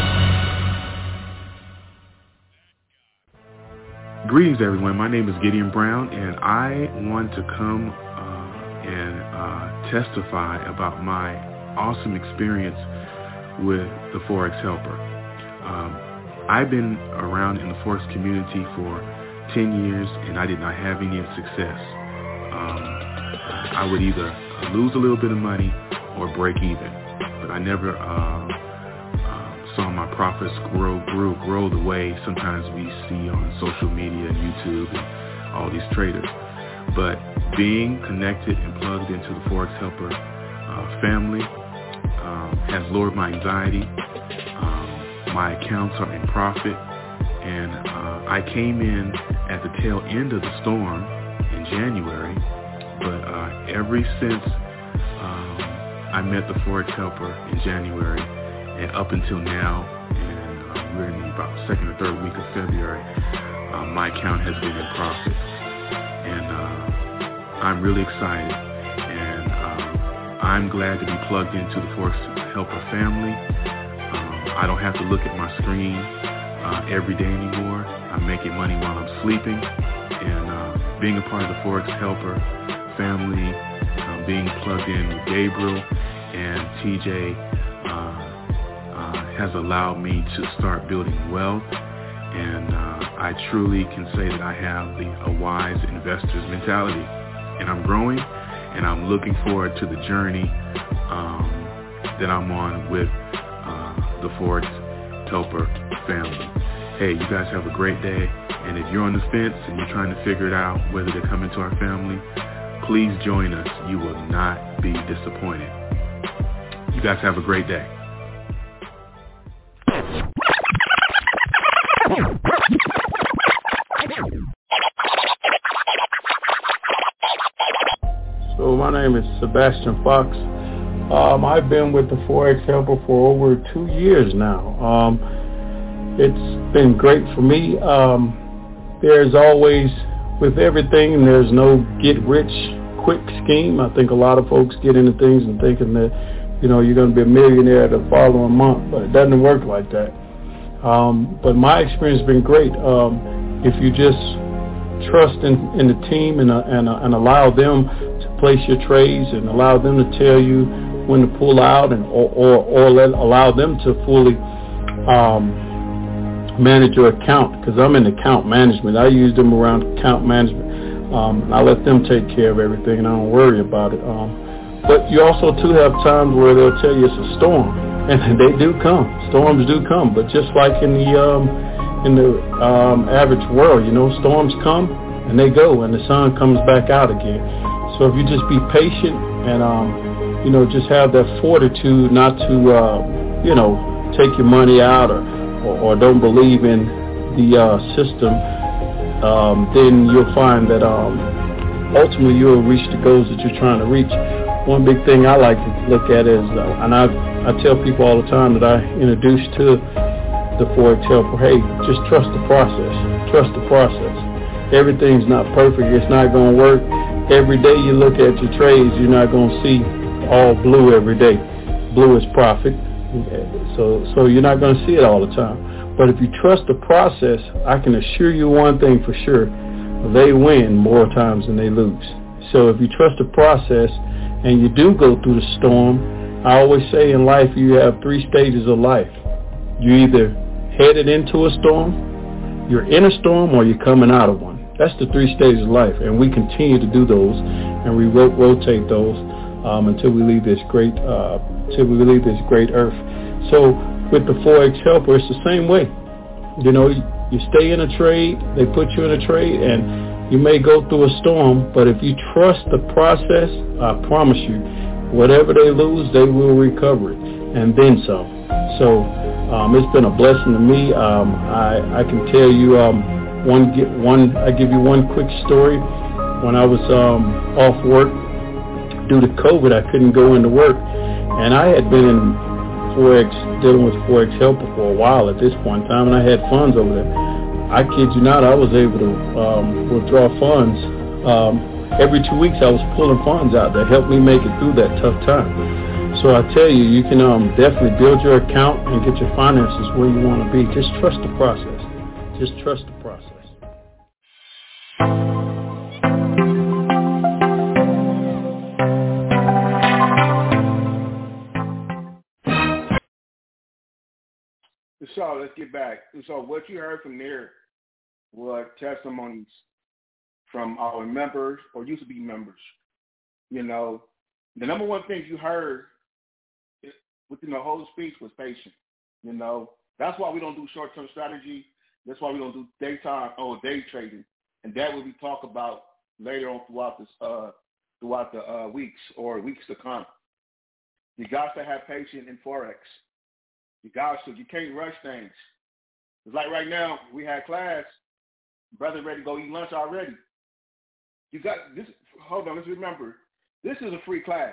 Greetings, everyone. My name is Gideon Brown, and I want to come uh, and uh, testify about my awesome experience with the Forex Helper. Um, I've been around in the Forex community for ten years, and I did not have any success. Um, I would either lose a little bit of money or break even, but I never uh, uh, saw my profits grow, grow, grow the way sometimes we see on social media and YouTube and all these traders. But being connected and plugged into the Forex Helper uh, family um, has lowered my anxiety. Um, my accounts are in profit, and uh, I came in at the tail end of the storm in January, but uh, ever since um, I met the Forex Helper in January and up until now, and uh, we're in the about second or third week of February, uh, my account has been in profit. And uh, I'm really excited, and uh, I'm glad to be plugged into the Forex Helper family. Um, I don't have to look at my screen uh, every day anymore. I'm making money while I'm sleeping, and uh, being a part of the Forex Helper family, uh, being plugged in with Gabriel and T J uh, uh, has allowed me to start building wealth. And uh, I truly can say that I have the, a wise investor's mentality. And I'm growing, and I'm looking forward to the journey um, that I'm on with uh, the Forex Helper family. Hey, you guys have a great day. And if you're on the fence and you're trying to figure it out whether to come into our family, please join us. You will not be disappointed. You guys have a great day. So my name is Sebastian Fox. Um, I've been with the Forex Helper for over two years now. Um, it's been great for me. Um, there's always, with everything, there's no get-rich-quick scheme. I think a lot of folks get into things and thinking that, you know, you're going to be a millionaire the following month, but it doesn't work like that. Um, but my experience has been great. Um, if you just trust in, in the team and, uh, and, uh, and allow them to place your trades and allow them to tell you when to pull out and or, or, or let, allow them to fully um, manage your account, because I'm in account management. I use them around account management. Um, and I let them take care of everything, and I don't worry about it. Um, but you also, too, have times where they'll tell you it's a storm. And they do come. Storms do come. But just like in the um, in the um, average world, you know, storms come and they go, and the sun comes back out again. So if you just be patient and, um, you know, just have that fortitude not to, uh, you know, take your money out or, or, or don't believe in the uh, system, um, then you'll find that um, ultimately you'll reach the goals that you're trying to reach. One big thing I like to look at is, uh, and I've I tell people all the time that I introduce to the Forex Helper, hey, just trust the process. Trust the process. Everything's not perfect. It's not going to work. Every day you look at your trades, you're not going to see all blue every day. Blue is profit. So, so you're not going to see it all the time. But if you trust the process, I can assure you one thing for sure. They win more times than they lose. So if you trust the process and you do go through the storm, I always say in life you have three stages of life. You either headed into a storm, you're in a storm, or you're coming out of one. That's the three stages of life, and we continue to do those, and we ro- rotate those um, until we leave this great, uh, until we leave this great earth. So with the Forex Helper, it's the same way. You know, you, you stay in a trade, they put you in a trade, and you may go through a storm, but if you trust the process, I promise you, whatever they lose, they will recover it, and then some. So um, it's been a blessing to me. Um, I, I can tell you um, one, one. I give you one quick story. When I was um, off work due to COVID, I couldn't go into work, and I had been in Forex, dealing with Forex Helper for a while at this point in time, and I had funds over there. I kid you not, I was able to um, withdraw funds. Um, Every two weeks I was pulling funds out that helped me make it through that tough time. So I tell you, you can um, definitely build your account and get your finances where you want to be. Just trust the process. Just trust the process. so let's get back. So what you heard from there were testimonies from our members or used to be members. You know, the number one thing you heard within the whole speech was patience. You know, that's why we don't do short-term strategy. That's why we don't do daytime or day trading, and that will be talked about later on throughout this uh, throughout the uh, weeks or weeks to come. You got to have patience in Forex. You got to. You can't rush things. It's like right now we had class. Brother ready to go eat lunch already. You got this. Hold on. Let's remember. This is a free class.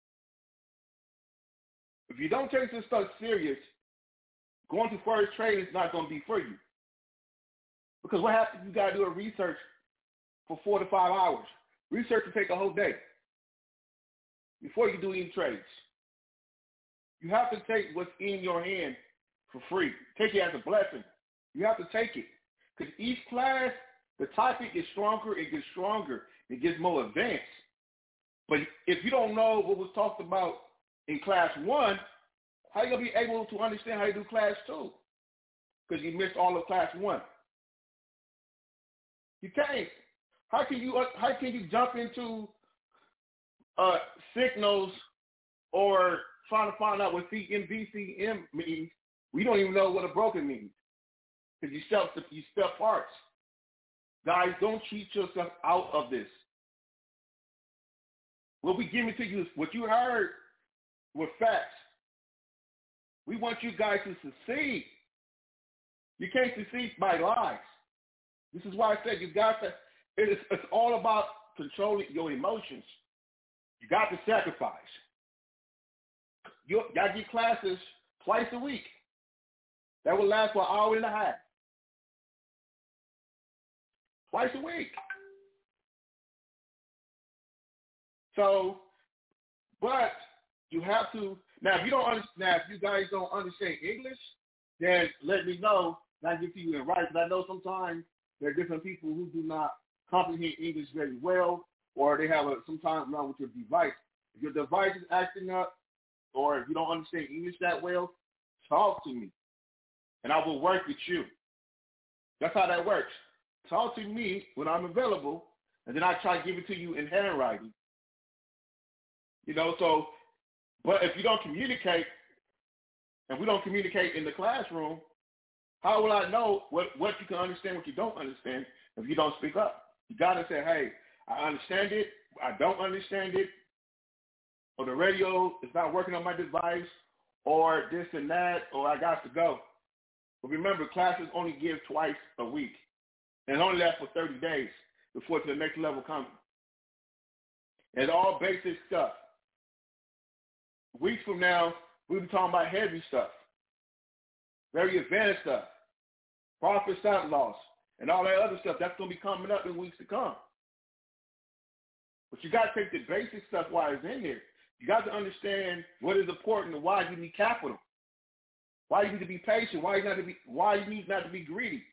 If you don't take this stuff serious, going to Forex trading is not going to be for you. Because what happens, you got to do a research for four to five hours. Research will take a whole day before you do any trades. You have to take what's in your hand for free. Take it as a blessing. You have to take it. Because each class, the topic is stronger, it gets stronger, it gets more advanced. But if you don't know what was talked about in class one, how are you going to be able to understand how to do class two? Because you missed all of class one. You can't. How can you how can you jump into uh, signals or trying to find out what C M B C M means? We don't even know what a broker means because you step you step parts. Guys, don't cheat yourself out of this. What we giving to you is what you heard were facts. We want you guys to succeed. You can't succeed by lies. This is why I said you got to, it is, it's all about controlling your emotions. You got to sacrifice. You got to get classes twice a week. That will last for an hour and a half. Twice a week. So, but you have to, now if you don't understand, now if you guys don't understand English, then let me know and I give to you in writing. Because I know sometimes there are different people who do not comprehend English very well, or they have a, sometimes wrong with your device. If your device is acting up, or if you don't understand English that well, talk to me, and I will work with you. That's how that works. Talk to me when I'm available, and then I try to give it to you in handwriting. You know, so, but if you don't communicate, and we don't communicate in the classroom, how will I know what, what you can understand, what you don't understand, if you don't speak up? You got to say, hey, I understand it, I don't understand it, or the radio is not working on my device, or this and that, or I got to go. But remember, classes only give twice a week, and it only lasts for thirty days before to the next level comes. It's all basic stuff. Weeks from now, we'll be talking about heavy stuff, very advanced stuff, profit stop loss, and all that other stuff. That's going to be coming up in weeks to come. But you got to take the basic stuff while it's in there. You got to understand what is important and why you need capital, why you need to be patient, why you not to be, why you need not to be greedy,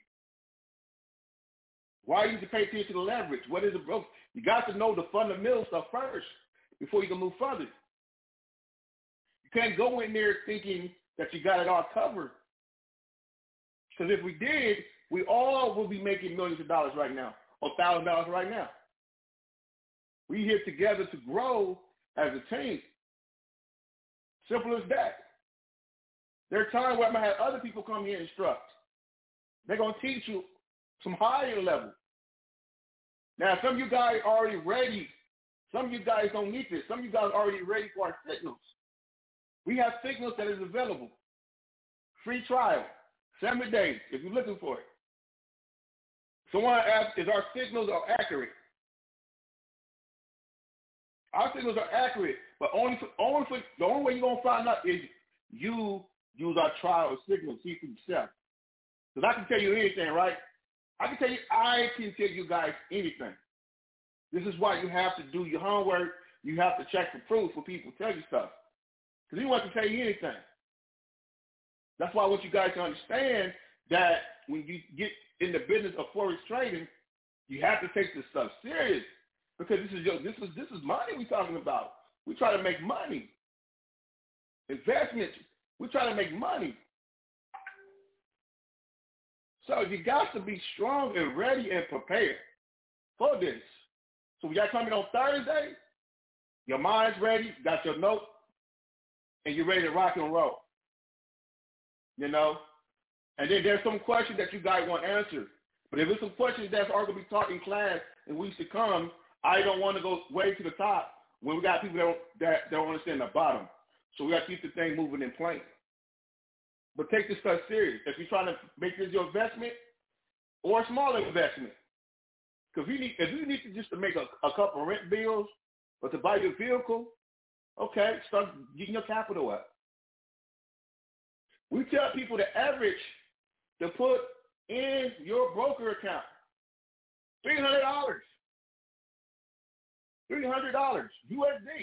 why you need to pay attention to the leverage. What is it, bro? You got to know the fundamental stuff first before you can move further. You can't go in there thinking that you got it all covered. Because if we did, we all will be making millions of dollars right now, or thousand dollars right now. We here together to grow as a team. Simple as that. There are times where I'm going to have other people come here and instruct. They're going to teach you some higher level. Now, some of you guys are already ready. Some of you guys don't need this. Some of you guys are already ready for our signals. We have signals that is available. Free trial. Seven days if you're looking for it. Someone asked, is our signals are accurate? Our signals are accurate, but only for, only for, the only way you're going to find out is you use our trial signal, see for yourself. Because I can tell you anything, right? I can tell you, I can tell you guys anything. This is why you have to do your homework. You have to check the proof for people to tell you stuff. Because he wants to tell you anything. That's why I want you guys to understand that when you get in the business of forex trading, you have to take this stuff serious. Because this is your, this is this is money we're talking about. We try to make money. Investments, we try to make money. So you got to be strong and ready and prepared for this. So we got coming on Thursday, your mind's ready, you got your note, and you're ready to rock and roll. You know? And then there's some questions that you guys want answered. But if there's some questions that's are going to be taught in class in weeks to come, I don't want to go way to the top when we got people that don't, that don't understand the bottom. So we got to keep the thing moving in place. But take this stuff serious. If you're trying to make this your investment or a smaller investment, because if you need, if you need to just to make a, a couple of rent bills or to buy your vehicle, okay, start getting your capital up. We tell people the average to put in your broker account three hundred dollars. three hundred dollars U S D.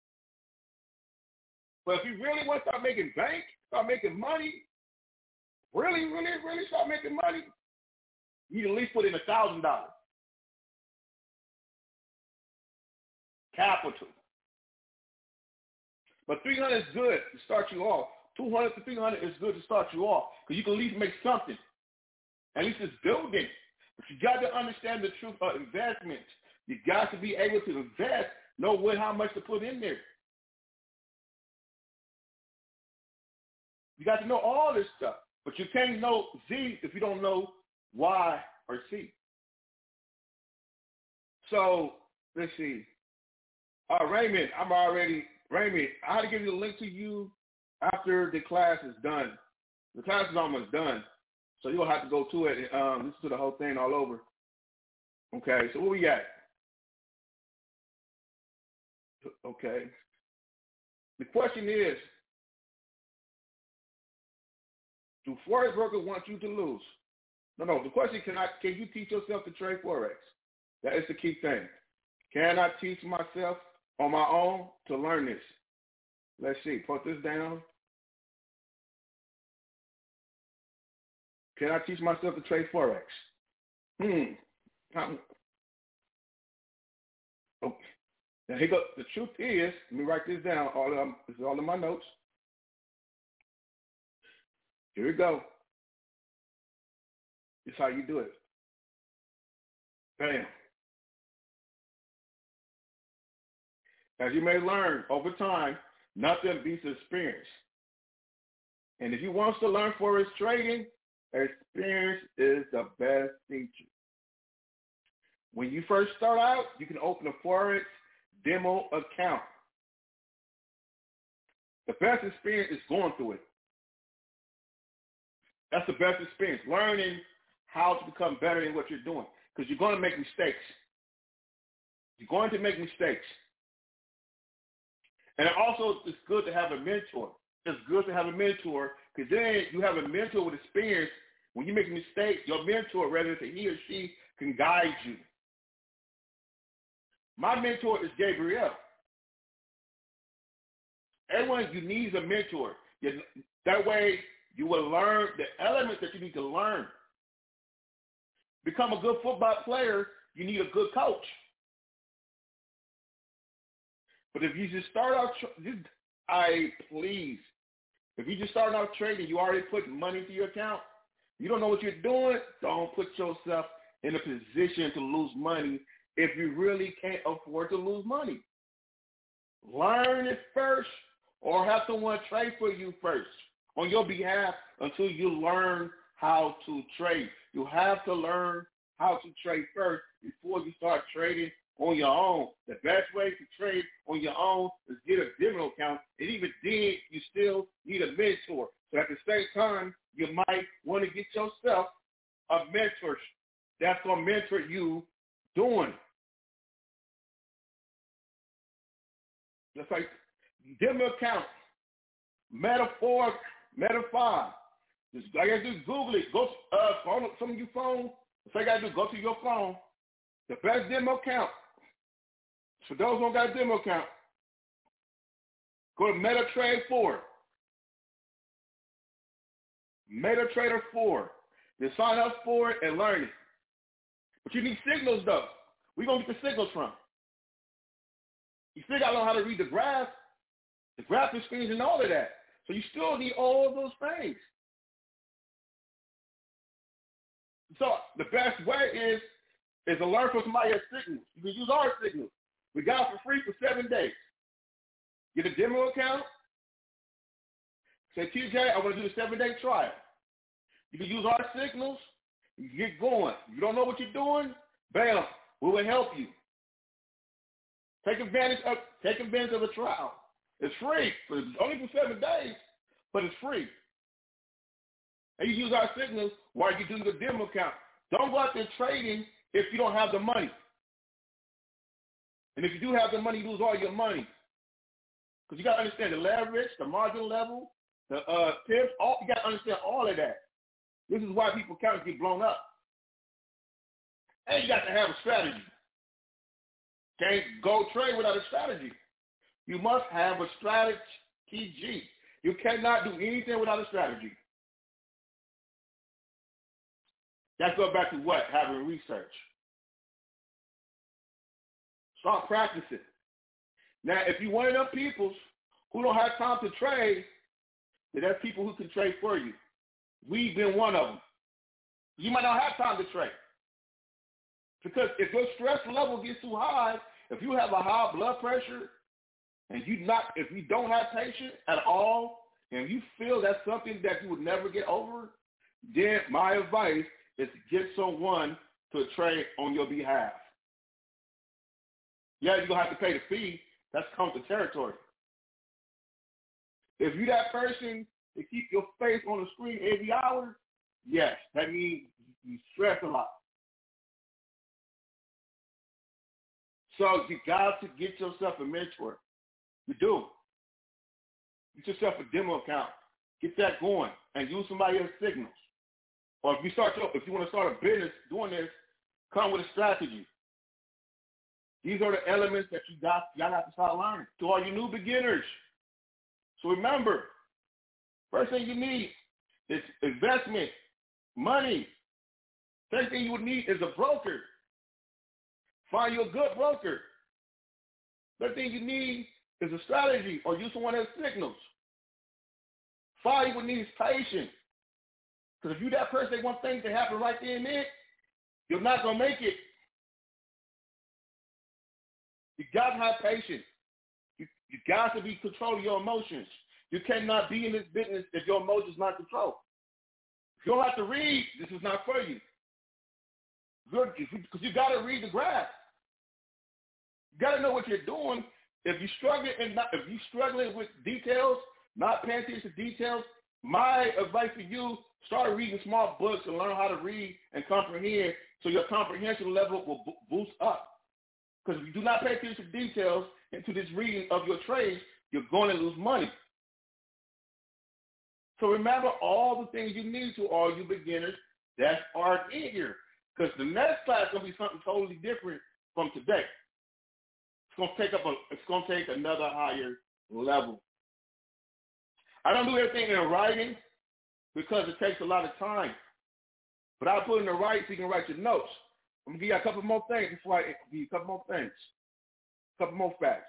But if you really want to start making bank, start making money, really, really, really start making money, you need to at least put in one thousand dollars. Capital. But three hundred dollars is good to start you off. two hundred dollars to three hundred dollars is good to start you off because you can at least make something. At least it's building. But you got to understand the truth of investment. You got to be able to invest, know what, how much to put in there. You got to know all this stuff. But you can't know Z if you don't know Y or C. So, let's see. Uh, Raymond, I'm already, Raymond, I had to give you the link to you after the class is done. The class is almost done. So you'll have to go to it and um, listen to the whole thing all over. Okay, so what we got? Okay. The question is, do Forex brokers want you to lose? No, no. The question, can I, can you teach yourself to trade Forex? That is the key thing. Can I teach myself on my own to learn this? Let's see. Put this down. Can I teach myself to trade Forex? Hmm. Um, okay. Now, here go. The truth is, let me write this down. All of them, this is all in my notes. Here we go. This is how you do it. Bam. As you may learn over time, nothing beats experience. And if you want to learn Forex trading, experience is the best teacher. When you first start out, you can open a Forex demo account. The best experience is going through it. That's the best experience, learning how to become better in what you're doing, because you're going to make mistakes. You're going to make mistakes. And also, it's good to have a mentor. It's good to have a mentor, because then you have a mentor with experience. When you make a mistake, your mentor, whether it's he or she, can guide you. My mentor is Gabriel. Everyone, you need a mentor. You, that way, you will learn the elements that you need to learn. Become a good football player, you need a good coach. But if you just start out, I please, if you just start out trading, you already put money into your account, you don't know what you're doing, don't put yourself in a position to lose money if you really can't afford to lose money. Learn it first or have someone trade for you first on your behalf until you learn how to trade. You have to learn how to trade first before you start trading on your own. The best way to trade on your own is get a demo account. And even then, you still need a mentor. So at the same time, you might want to get yourself a mentor that's going to mentor you doing. Just like demo account, Metaphor, Metafy. Just, I guess just Google it. Go uh, phone some of your phone. That's all you got to do. Go to your phone. The best demo account. For those who don't got a demo account, go to MetaTrader four. MetaTrader four. Then sign up for it and learn it. But you need signals, though. Where you going to get the signals from? You still got to learn how to read the graph, the graphic screens, and all of that. So you still need all of those things. So the best way is is to learn from somebody else's signals. You can use our signals. We got it for free for seven days. Get a demo account. Say, T J, I want to do the seven-day trial. You can use our signals. You can get going. If you don't know what you're doing, bam, we will help you. Take advantage of take advantage of the trial. It's free. It's only for seven days, but it's free. And you use our signals while you do the demo account. Don't go out there trading if you don't have the money. And if you do have the money, you lose all your money. Because you got to understand the leverage, the margin level, the uh, tips, all, you got to understand all of that. This is why people accounts get blown up. And you got to have a strategy. Can't go trade without a strategy. You must have a strategy. You cannot do anything without a strategy. That goes back to what? Having research. Start practicing. Now, if you're one of them people who don't have time to trade, then there's people who can trade for you. We've been one of them. You might not have time to trade. Because if your stress level gets too high, if you have a high blood pressure, and you not, if you don't have patience at all, and you feel that's something that you would never get over, then my advice is to get someone to trade on your behalf. Yeah, you're going to have to pay the fee. That's comes to territory. If you're that person to keep your face on the screen every hour, yes, that means you stress a lot. So you got to get yourself a mentor. You do. Get yourself a demo account. Get that going and use somebody else's signals. Or if you start to, if you want to start a business doing this, come with a strategy. These are the elements that you got, y'all have to start learning. To all you new beginners. So remember, first thing you need is investment, money. Second thing you would need is a broker. Find you a good broker. Third thing you need is a strategy or use someone else's signals. Five, you would need is patience. Because if you're that person that wants things to happen right there and then, you're not going to make it. You got to have patience. You, you got to be controlling your emotions. You cannot be in this business if your emotions not controlled. If you don't like to read, this is not for you. Because you got to read the graph. You got to know what you're doing. If you're struggling and not, if you're struggling with details, not paying attention to details, my advice for you: start reading small books and learn how to read and comprehend, so your comprehension level will bo- boost up. Because if you do not pay attention to details into this reading of your trades, you're going to lose money. So remember all the things you need to all you beginners that are in here. Because the next class is going to be something totally different from today. It's going to take up a, it's going to take another higher level. I don't do everything in writing because it takes a lot of time. But I'll put in the right so you can write your notes. I'm going to give you a couple more things before I give you a couple more things. A couple more facts.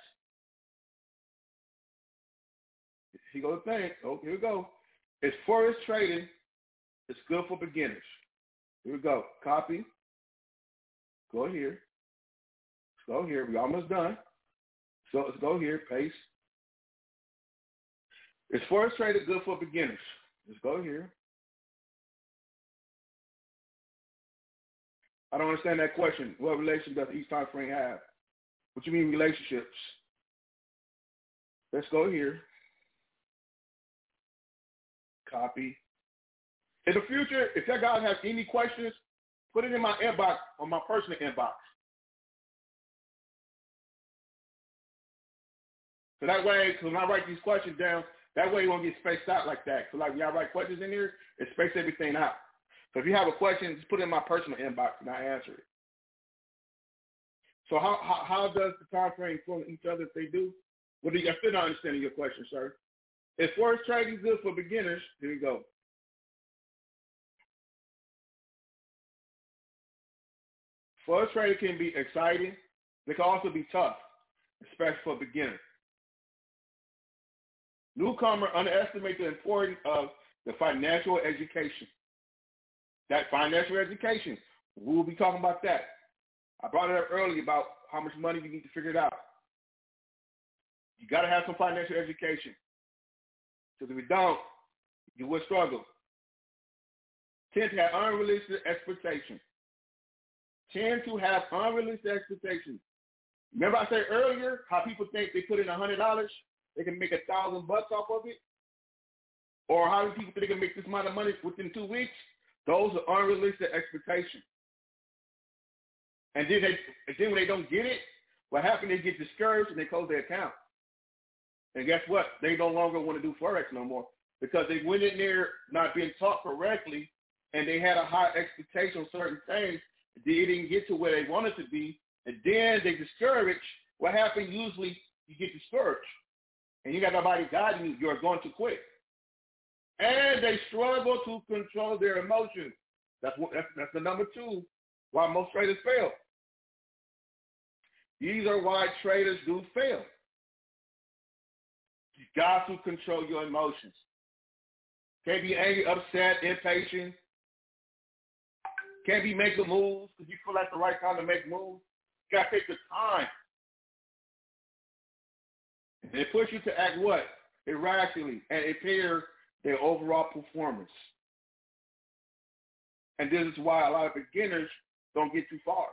Here goes the thing. Oh, here we go. It's forex trading. It's good for beginners. Here we go. Copy. Go here. Let's go here. We're almost done. So let's go here. Paste. It's forex trading good for beginners. Let's go here. I don't understand that question. What relation does each time frame have? What you mean relationships? Let's go here. Copy. In the future, if that guy has any questions, put it in my inbox, on my personal inbox. So that way, so when I write these questions down, that way you won't get spaced out like that. So like when y'all write questions in here, it space everything out. So if you have a question, just put it in my personal inbox and I answer it. So how how, how does the time frame influence each other if they do? What do you, I'm still not understanding your question, sir. Is forex trading good for beginners? Here we go. Forex trading can be exciting. It can also be tough, especially for beginners. Newcomer underestimate the importance of the financial education. that financial education. We'll be talking about that. I brought it up earlier about how much money you need to figure it out. You got to have some financial education. Because if you don't, you will struggle. Tend to have unrealistic expectations. Tend to have unrealistic expectations. Remember I said earlier how people think they put in one hundred dollars, they can make a thousand bucks off of it? Or how do people think they can make this amount of money within two weeks? Those are unrealistic expectations. And then, they, and then when they don't get it, what happens, they get discouraged and they close their account. And guess what? They no longer want to do Forex no more because they went in there not being taught correctly and they had a high expectation on certain things. They didn't get to where they wanted to be. And then they discouraged. What happens usually, you get discouraged. And you got nobody guiding you. You're going to quit. And they struggle to control their emotions. That's what. That's, that's the number two why most traders fail. These are why traders do fail. You got to control your emotions. Can't be angry, upset, impatient. Can't be making moves because you feel like the right time to make moves. You got to take the time. And it push you to act what? Irrationally and impair their overall performance. And this is why a lot of beginners don't get too far.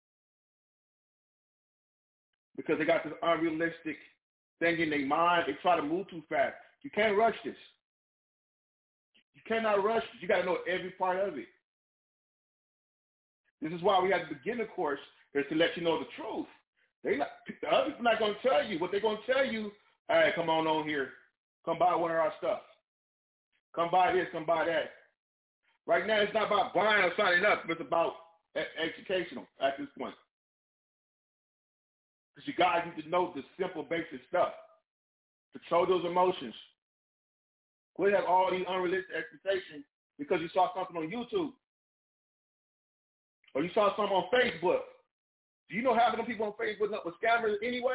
Because they got this unrealistic thing in their mind. They try to move too fast. You can't rush this. You cannot rush this. You got to know every part of it. This is why we have the beginner course, is to let you know the truth. They not, the other people not going to tell you. What they're going to tell you, all right, come on on here. Come buy one of our stuff. Come buy this, come buy that. Right now, it's not about buying or signing up. It's about educational at this point. Because you guys need to know the simple, basic stuff. Control those emotions. Quit have all these unrealistic expectations because you saw something on YouTube. Or you saw something on Facebook. Do you know half of them people on Facebook were scammers anyway?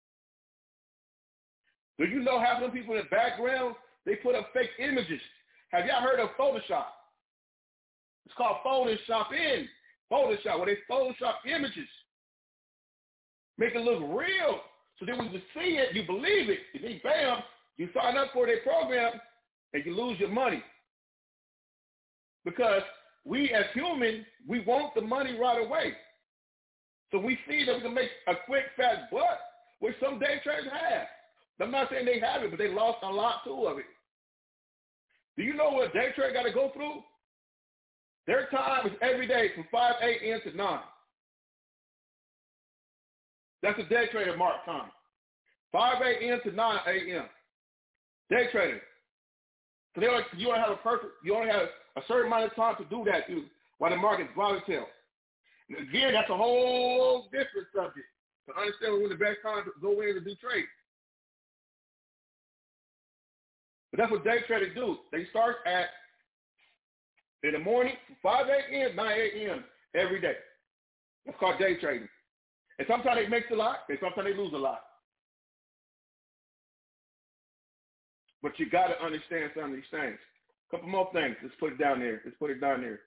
Do you know half of them people in the background, they put up fake images? Have y'all heard of Photoshop? It's called Photoshop in. Photoshop, where they Photoshop images. Make it look real. So then when you see it, you believe it. And then bam, you sign up for their program and you lose your money. Because we as humans, we want the money right away. So we see that we can make a quick, fast buck, which some day traders have. I'm not saying they have it, but they lost a lot too of it. Do you know what day trader got to go through? Their time is every day from five a.m. to nine. That's a day trader mark time. five a.m. to nine a.m. Day trader. So they only, you only have a perfect, you only have a certain amount of time to do that too, while the market's volatile. And again, that's a whole different subject to understand when the best time to go in and do trade. But that's what day traders do. They start at in the morning from five a.m., nine a.m. every day. That's called day trading. And sometimes they make a lot, and sometimes they lose a lot. But you got to understand some of these things. A couple more things. Let's put it down there. Let's put it down there.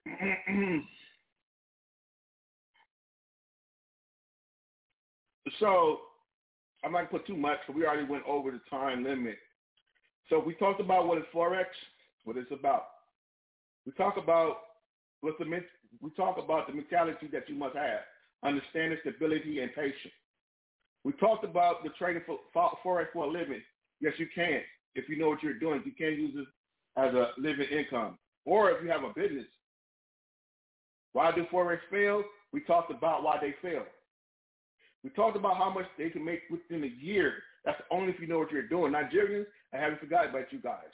So I'm not going to put too much, because we already went over the time limit. So we talked about what is Forex, what it's about. We talk about what the we talk about the mentality that you must have, understanding, stability, and patience. We talked about the trading for Forex for a living. Yes, you can. If you know what you're doing, you can use it as a living income. Or if you have a business. Why do Forex fail? We talked about why they fail. We talked about how much they can make within a year. That's only if you know what you're doing. Nigerians, I haven't forgotten about you guys.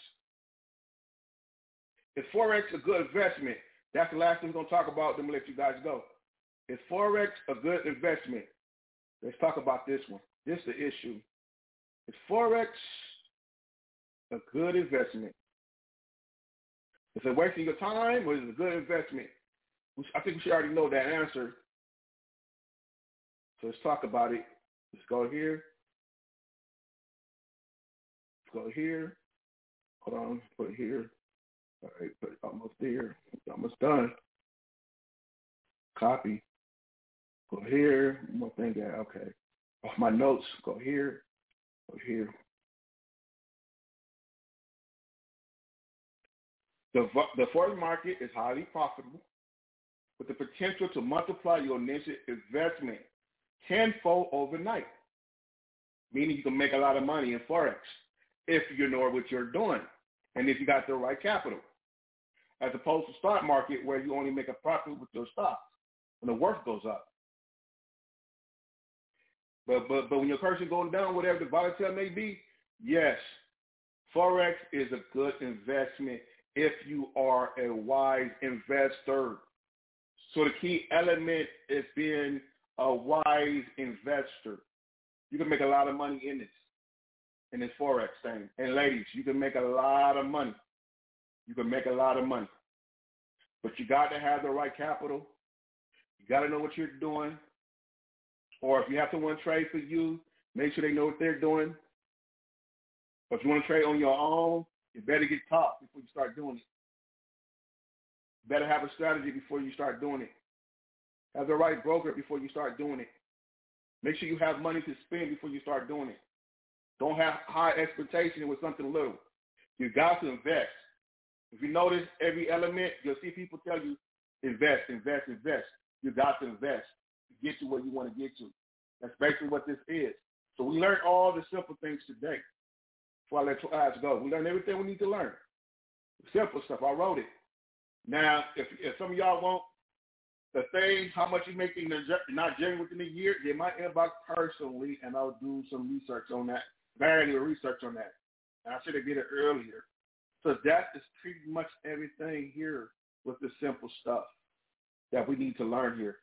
Is Forex a good investment? That's the last thing we're going to talk about, then we'll let you guys go. Is Forex a good investment? Let's talk about this one. This is the issue. Is Forex a good investment? Is it wasting your time, or is it a good investment? I think we should already know that answer. So let's talk about it. Let's go here. Let's go here. Hold on. Put it here. All right, but almost there. Almost done. Copy. Go here. One more thing there. Okay. Off my notes. Go here. Go here. The the foreign market is highly profitable with the potential to multiply your initial investment tenfold overnight, meaning you can make a lot of money in Forex if you know what you're doing and if you got the right capital, as opposed to stock market where you only make a profit with your stocks when the worth goes up. But but but when your currency going down, whatever the volatility may be, yes, Forex is a good investment if you are a wise investor. So the key element is being a wise investor. You can make a lot of money in this, in this Forex thing. And ladies, you can make a lot of money. You can make a lot of money. But you got to have the right capital. You got to know what you're doing. Or if you have someone trade for you, make sure they know what they're doing. But if you want to trade on your own, you better get taught before you start doing it. You better have a strategy before you start doing it. Have the right broker before you start doing it. Make sure you have money to spend before you start doing it. Don't have high expectation with something little. You got to invest. If you notice every element, you'll see people tell you, invest, invest, invest. You got to invest to get to where you want to get to. That's basically what this is. So we learned all the simple things today. Before I let class go, we learned everything we need to learn. The simple stuff. I wrote it. Now, if, if some of y'all want the things, how much you make in the, not generally within a year, get my inbox personally, and I'll do some research on that. Very research on that. And I should have did it earlier. So that is pretty much everything here with the simple stuff that we need to learn here.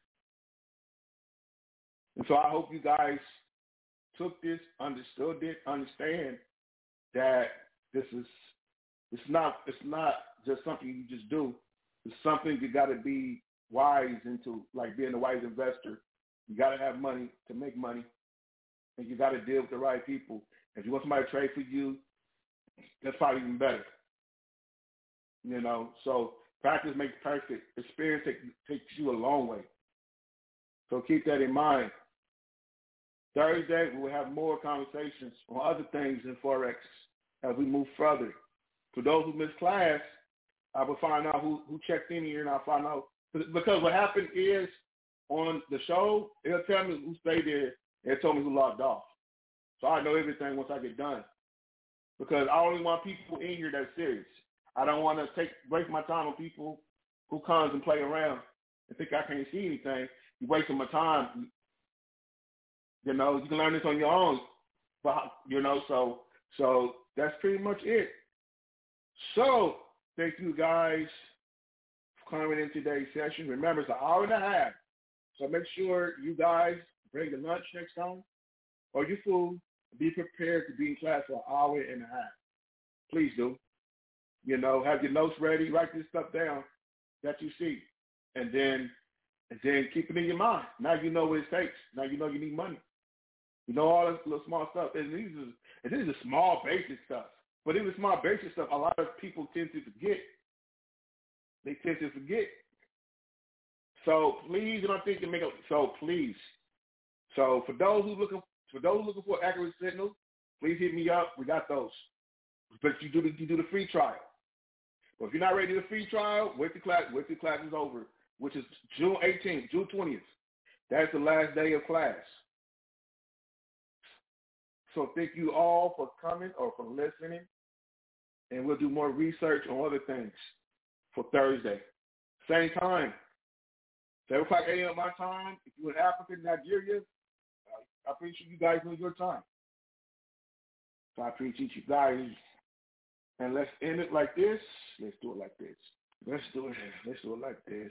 And so I hope you guys took this, understood it, understand that this is it's not it's not just something you just do. It's something you got to be wise into, like being a wise investor. You got to have money to make money, and you got to deal with the right people. If you want somebody to trade for you, that's probably even better. You know, so practice makes perfect. Experience take, takes you a long way. So keep that in mind. Thursday, we will have more conversations on other things in Forex as we move further. For those who missed class, I will find out who, who checked in here, and I'll find out. Because what happened is on the show, it'll tell me who stayed there. It told me who logged off. So I know everything once I get done. Because I only want people in here that's serious. I don't want to take waste my time on people who comes and play around and think I can't see anything. You're wasting my time. You know, you can learn this on your own. But, you know, so so that's pretty much it. So thank you guys for coming in today's session. Remember, it's an hour and a half. So make sure you guys bring your lunch next time or your food. Be prepared to be in class for an hour and a half. Please do. You know, have your notes ready. Write this stuff down that you see. And then and then keep it in your mind. Now you know what it takes. Now you know you need money. You know all this little small stuff. And these is, and this is small basic stuff. But even small basic stuff, a lot of people tend to forget. They tend to forget. So please, you know, think to make a, so please. So for those who looking for those looking for accurate signals, please hit me up. We got those. But you do the you do the free trial. But if you're not ready to do the free trial, wait till class wait till class is over, which is June eighteenth, June twentieth. That's the last day of class. So thank you all for coming or for listening. And we'll do more research on other things for Thursday. Same time. seven o'clock a.m. my time. If you're in Africa, Nigeria, I appreciate you guys know your time. So I appreciate you guys. And let's end it like this. Let's do it like this. Let's do it. Let's do it like this.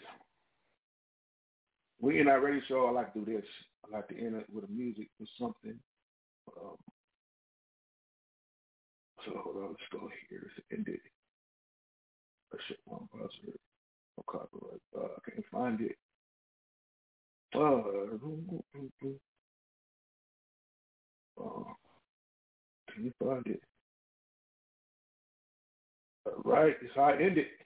We in our radio show, I like to do this. I like to end it with a music or something. Um, so hold on, let's go here. Let's end it. Let's shut my browser. No copyright. Uh, I can't find it. Uh, uh, can you find it? Uh, Right. So I ended